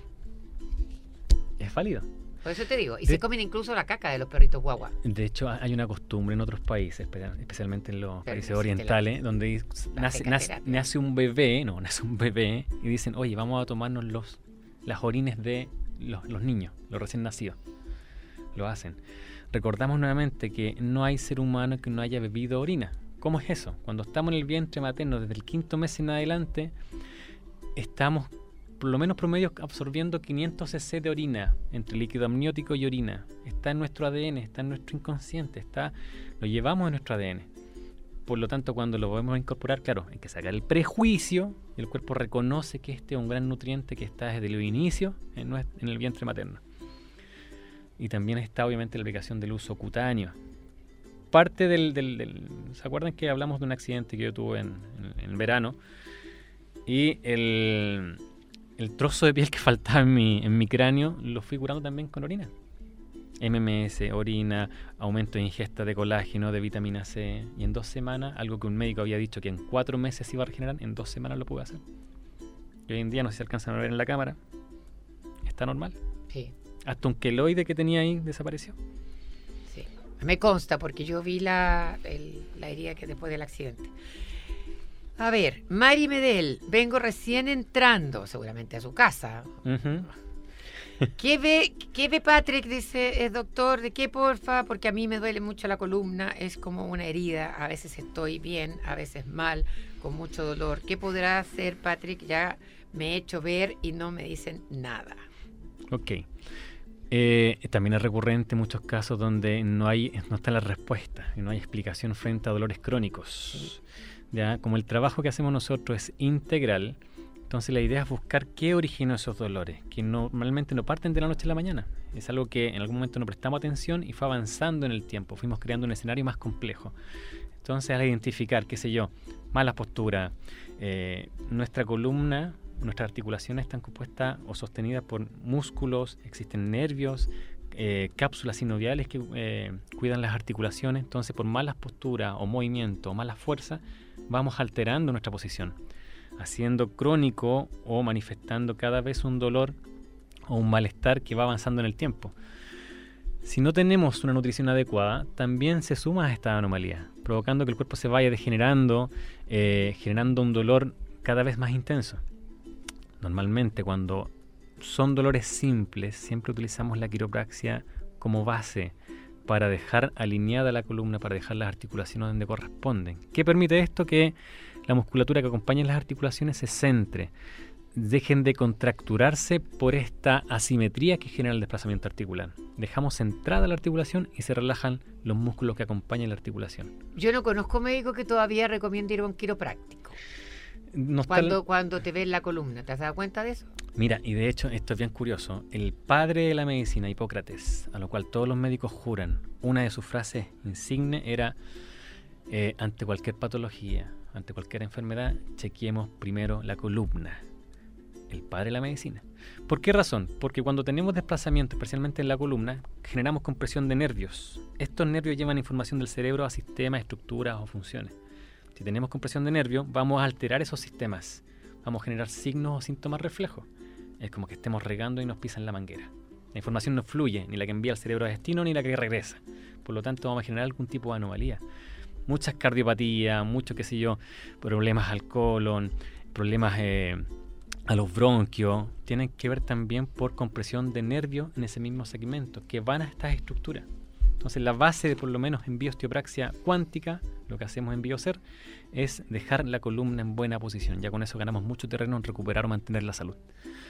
Es válido. Por eso te digo, y De- se comen incluso la caca de los perritos guagua. De hecho, hay una costumbre en otros países, especialmente en los Pero países no existe orientales, donde la nace fecaterapia. nace un bebé y dicen, oye, vamos a tomarnos las orines de los niños, los recién nacidos. Lo hacen. Recordamos nuevamente que no hay ser humano que no haya bebido orina. ¿Cómo es eso? Cuando estamos en el vientre materno, desde el 5º mes en adelante, estamos por lo menos promedio absorbiendo 500 cc de orina entre líquido amniótico y orina. Está en nuestro ADN, está en nuestro inconsciente, lo llevamos en nuestro ADN. Por lo tanto, cuando lo podemos incorporar, claro, hay que sacar el prejuicio y el cuerpo reconoce que este es un gran nutriente que está desde el inicio en el vientre materno. Y también está obviamente la aplicación del uso cutáneo. Parte ¿se acuerdan que hablamos de un accidente que yo tuve en verano? Y el trozo de piel que faltaba en mi cráneo lo fui curando también con orina. MMS, orina, aumento de ingesta de colágeno, de vitamina C. Y en 2 semanas, algo que un médico había dicho que en 4 meses iba a regenerar, en 2 semanas lo pude hacer. Y hoy en día, no sé si alcanzan a ver en la cámara, está normal. Sí, Hasta un queloide que tenía ahí desapareció. sí. Me consta porque yo vi la herida que después del accidente. A ver, Mari Medel, vengo recién entrando, seguramente a su casa. Ujú. ¿Qué ve Patrick? Dice, doctor, ¿de qué porfa? Porque a mí me duele mucho la columna, es como una herida, a veces estoy bien, a veces mal, con mucho dolor. ¿Qué podrá hacer Patrick? Ya me he hecho ver y no me dicen nada. Ok. También es recurrente en muchos casos donde no está la respuesta y no hay explicación frente a dolores crónicos. ¿Ya? Como el trabajo que hacemos nosotros es integral, entonces la idea es buscar qué originó esos dolores, que normalmente no parten de la noche a la mañana. Es algo que en algún momento no prestamos atención y fue avanzando en el tiempo, fuimos creando un escenario más complejo. Entonces, al identificar, qué sé yo, malas posturas, nuestra columna, nuestras articulaciones están compuestas o sostenidas por músculos, existen nervios, cápsulas sinoviales que cuidan las articulaciones. Entonces, por malas posturas o movimiento o mala fuerza, vamos alterando nuestra posición, haciendo crónico o manifestando cada vez un dolor o un malestar que va avanzando en el tiempo. Si no tenemos una nutrición adecuada, también se suma a esta anomalía, provocando que el cuerpo se vaya degenerando, generando un dolor cada vez más intenso. Normalmente, cuando son dolores simples, siempre utilizamos la quiropraxia como base para dejar alineada la columna, para dejar las articulaciones donde corresponden. ¿Qué permite esto? Que la musculatura que acompaña las articulaciones se centre, dejen de contracturarse por esta asimetría que genera el desplazamiento articular. Dejamos centrada la articulación y se relajan los músculos que acompañan la articulación. Yo no conozco médico que todavía recomiende ir a un quiropráctico. Cuando te ves la columna, ¿te has dado cuenta de eso? Mira, y de hecho esto es bien curioso. El padre de la medicina, Hipócrates, a lo cual todos los médicos juran, una de sus frases insignes era: ante cualquier patología, ante cualquier enfermedad, chequeemos primero la columna. El padre de la medicina. ¿Por qué razón? Porque cuando tenemos desplazamiento, especialmente en la columna, generamos compresión de nervios. Estos nervios llevan información del cerebro a sistemas, estructuras o funciones. Si tenemos compresión de nervios, vamos a alterar esos sistemas. Vamos a generar signos o síntomas reflejos. Es como que estemos regando y nos pisan la manguera. La información no fluye, ni la que envía el cerebro a destino, ni la que regresa. Por lo tanto, vamos a generar algún tipo de anomalía. Muchas cardiopatías, muchos, qué sé yo, problemas al colon, problemas a los bronquios, tienen que ver también por compresión de nervios en ese mismo segmento, que van a estas estructuras. Entonces, la base, por lo menos en biosteopraxia cuántica, lo que hacemos en Biocer, es dejar la columna en buena posición. Ya con eso ganamos mucho terreno en recuperar o mantener la salud.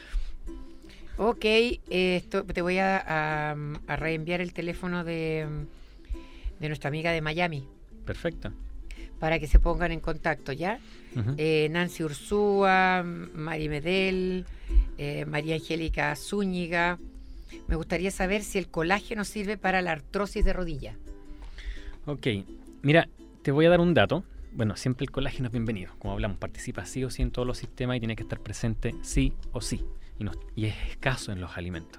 Ok, te voy a reenviar el teléfono de nuestra amiga de Miami. Perfecto. Para que se pongan en contacto, ¿ya? Uh-huh. Nancy Ursúa, Mari Medel, María Angélica Zúñiga. Me gustaría saber si el colágeno sirve para la artrosis de rodilla. Ok, mira, te voy a dar un dato. Bueno, siempre el colágeno es bienvenido. Como hablamos, participa sí o sí en todos los sistemas y tiene que estar presente sí o sí. Y es escaso en los alimentos.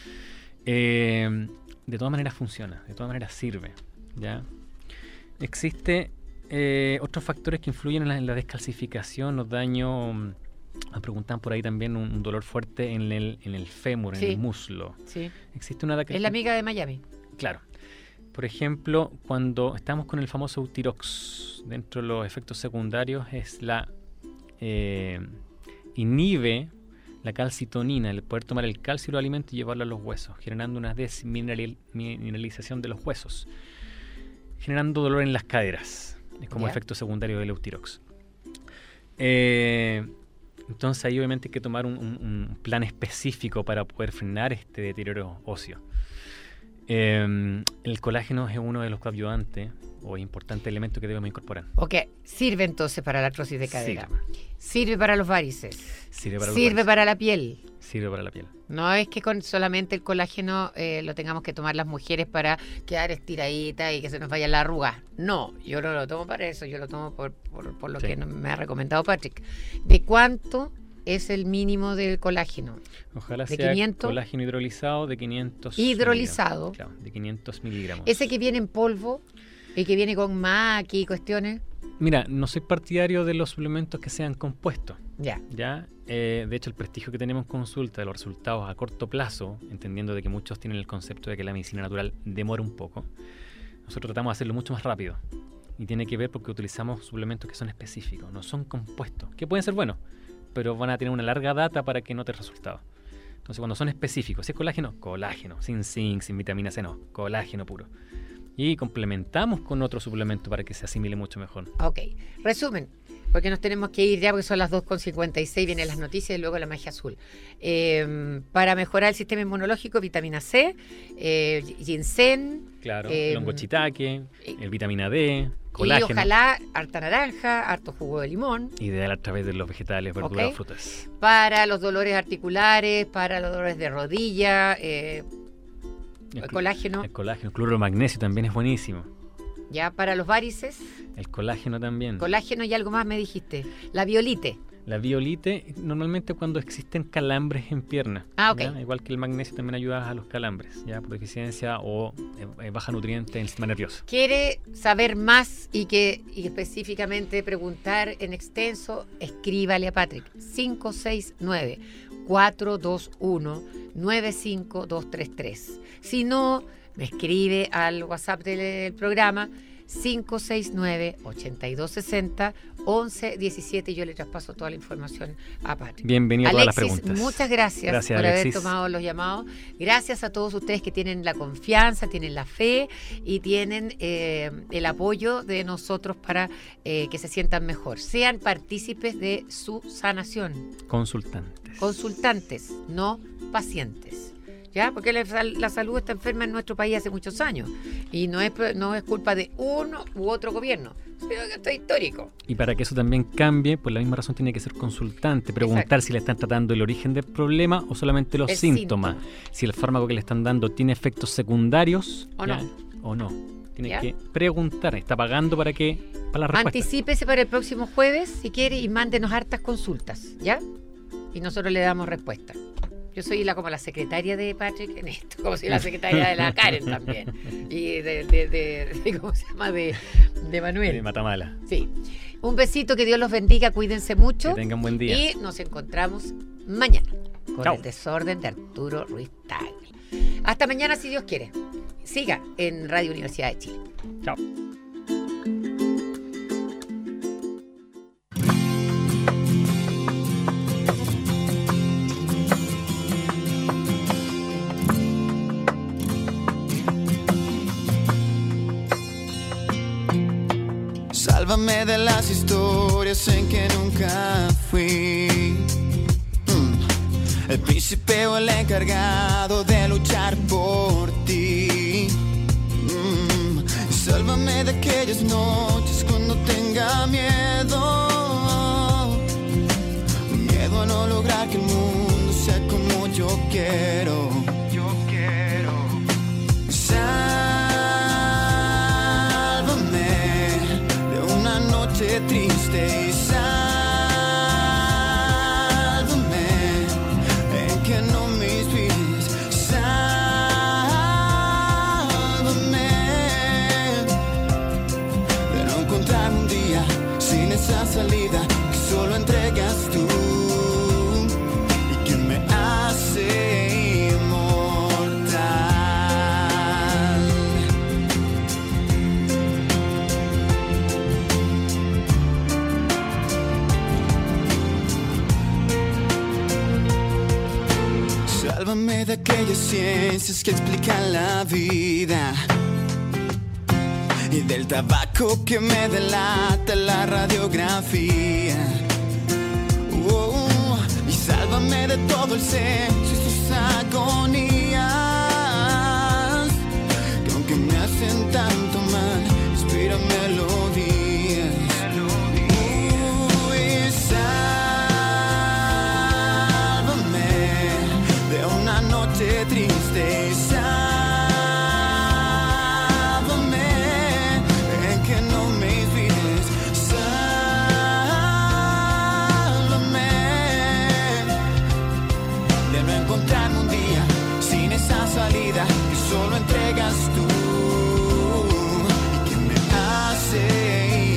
De todas maneras funciona, de todas maneras sirve, ¿ya? Existe otros factores que influyen en la descalcificación, los daños. Me preguntan por ahí también un dolor fuerte en el fémur, sí, en el muslo. Sí. Existe una es la amiga de Miami. Claro. Por ejemplo, cuando estamos con el famoso Eutirox, dentro de los efectos secundarios es inhibe la calcitonina, el poder tomar el calcio y los alimentos y llevarlo a los huesos, generando una desmineralización de los huesos, generando dolor en las caderas. Es como efecto secundario del Eutirox. Entonces ahí obviamente hay que tomar un plan específico para poder frenar este deterioro óseo. El colágeno es uno de los coadyuvantes o importantes elementos que debemos incorporar. Ok, sirve entonces para la artrosis de cadera. Sirve para los varices. Sirve para la piel. Sirve para la piel. No es que con solamente el colágeno lo tengamos que tomar las mujeres para quedar estiraditas y que se nos vaya la arruga. No, yo no lo tomo para eso, yo lo tomo por lo que me ha recomendado Patrick. ¿De cuánto es el mínimo del colágeno? Ojalá de sea 500, colágeno hidrolizado de 500 hidrolizado. Claro, de 500 miligramos. Ese que viene en polvo y que viene con maqui y cuestiones. Mira, no soy partidario de los suplementos que sean compuestos. Ya. De hecho, el prestigio que tenemos en consulta de los resultados a corto plazo, entendiendo de que muchos tienen el concepto de que la medicina natural demora un poco, nosotros tratamos de hacerlo mucho más rápido. Y tiene que ver porque utilizamos suplementos que son específicos, no son compuestos, que pueden ser buenos, pero van a tener una larga data para que note resultados. Entonces, cuando son específicos, si es colágeno, colágeno, sin zinc, sin vitamina C, no, colágeno puro. Y complementamos con otro suplemento para que se asimile mucho mejor. Ok, resumen, porque nos tenemos que ir ya porque son las 2:56, vienen las noticias y luego la magia azul. Para mejorar el sistema inmunológico, vitamina C, ginseng. Claro, el hongo shiitake, el vitamina D, colágeno. Y ojalá harta naranja, harto jugo de limón. Ideal a través de los vegetales, verduras o frutas. Para los dolores articulares, para los dolores de rodilla, el colágeno. El colágeno, el cloruro de magnesio también es buenísimo. Ya, para los varices. El colágeno también. Colágeno y algo más me dijiste. La biolite. La biolite, normalmente cuando existen calambres en piernas. Ah, ok. ¿Ya? Igual que el magnesio también ayuda a los calambres, ya por deficiencia o baja nutriente en el sistema nervioso. ¿Quiere saber más y específicamente preguntar en extenso? Escríbale a Patrick. 569-421-95233. Si no, me escribe al WhatsApp del programa 569-8260-1117 y yo le traspaso toda la información a Patrick. Bienvenido a todas las preguntas. Muchas gracias por haber tomado los llamados. Gracias a todos ustedes que tienen la confianza, tienen la fe y tienen el apoyo de nosotros para que se sientan mejor. Sean partícipes de su sanación. Consultantes, no pacientes. ¿Ya? Porque la salud está enferma en nuestro país hace muchos años y no es culpa de uno u otro gobierno, sino que esto es histórico. Y para que eso también cambie, por la misma razón tiene que ser consultante, preguntar Exacto. Si le están tratando el origen del problema o solamente los síntomas. Si el fármaco que le están dando tiene efectos secundarios o no. Tiene que preguntar, está pagando para la respuesta. Anticípese para el próximo jueves si quiere y mándenos hartas consultas, ¿ya? Y nosotros le damos respuesta. Yo soy como la secretaria de Patrick en esto, como si la secretaria de la Karen también. Y ¿cómo se llama? De Manuel. De Matamala. Sí. Un besito, que Dios los bendiga, cuídense mucho. Que tengan buen día. Y nos encontramos mañana con Chau. El desorden de Arturo Ruiz Tagle. Hasta mañana, si Dios quiere. Siga en Radio Universidad de Chile. Chao. Sálvame de las historias en que nunca fui el príncipe o el encargado de luchar por ti. Sálvame de aquellas noches cuando tenga miedo a no lograr que el mundo sea como yo quiero. Triste y sálvame en que no me inspires, sálvame de no encontrar un día sin esa salida que solo entregas tú y que me hace Sálvame de aquellas ciencias que explican la vida y del tabaco que me delata la radiografía. Y sálvame de todo el sexo y sus agonías que aunque me hacen tanto mal, inspiran melodías. Triste y sálvame en que no me inspires, sálvame de no encontrarme un día sin esa salida que solo entregas tú y que me hace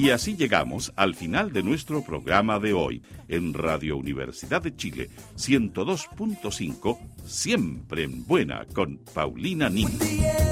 Y así llegamos al final de nuestro programa de hoy en Radio Universidad de Chile 102.5, siempre en buena, con Paulina Nin.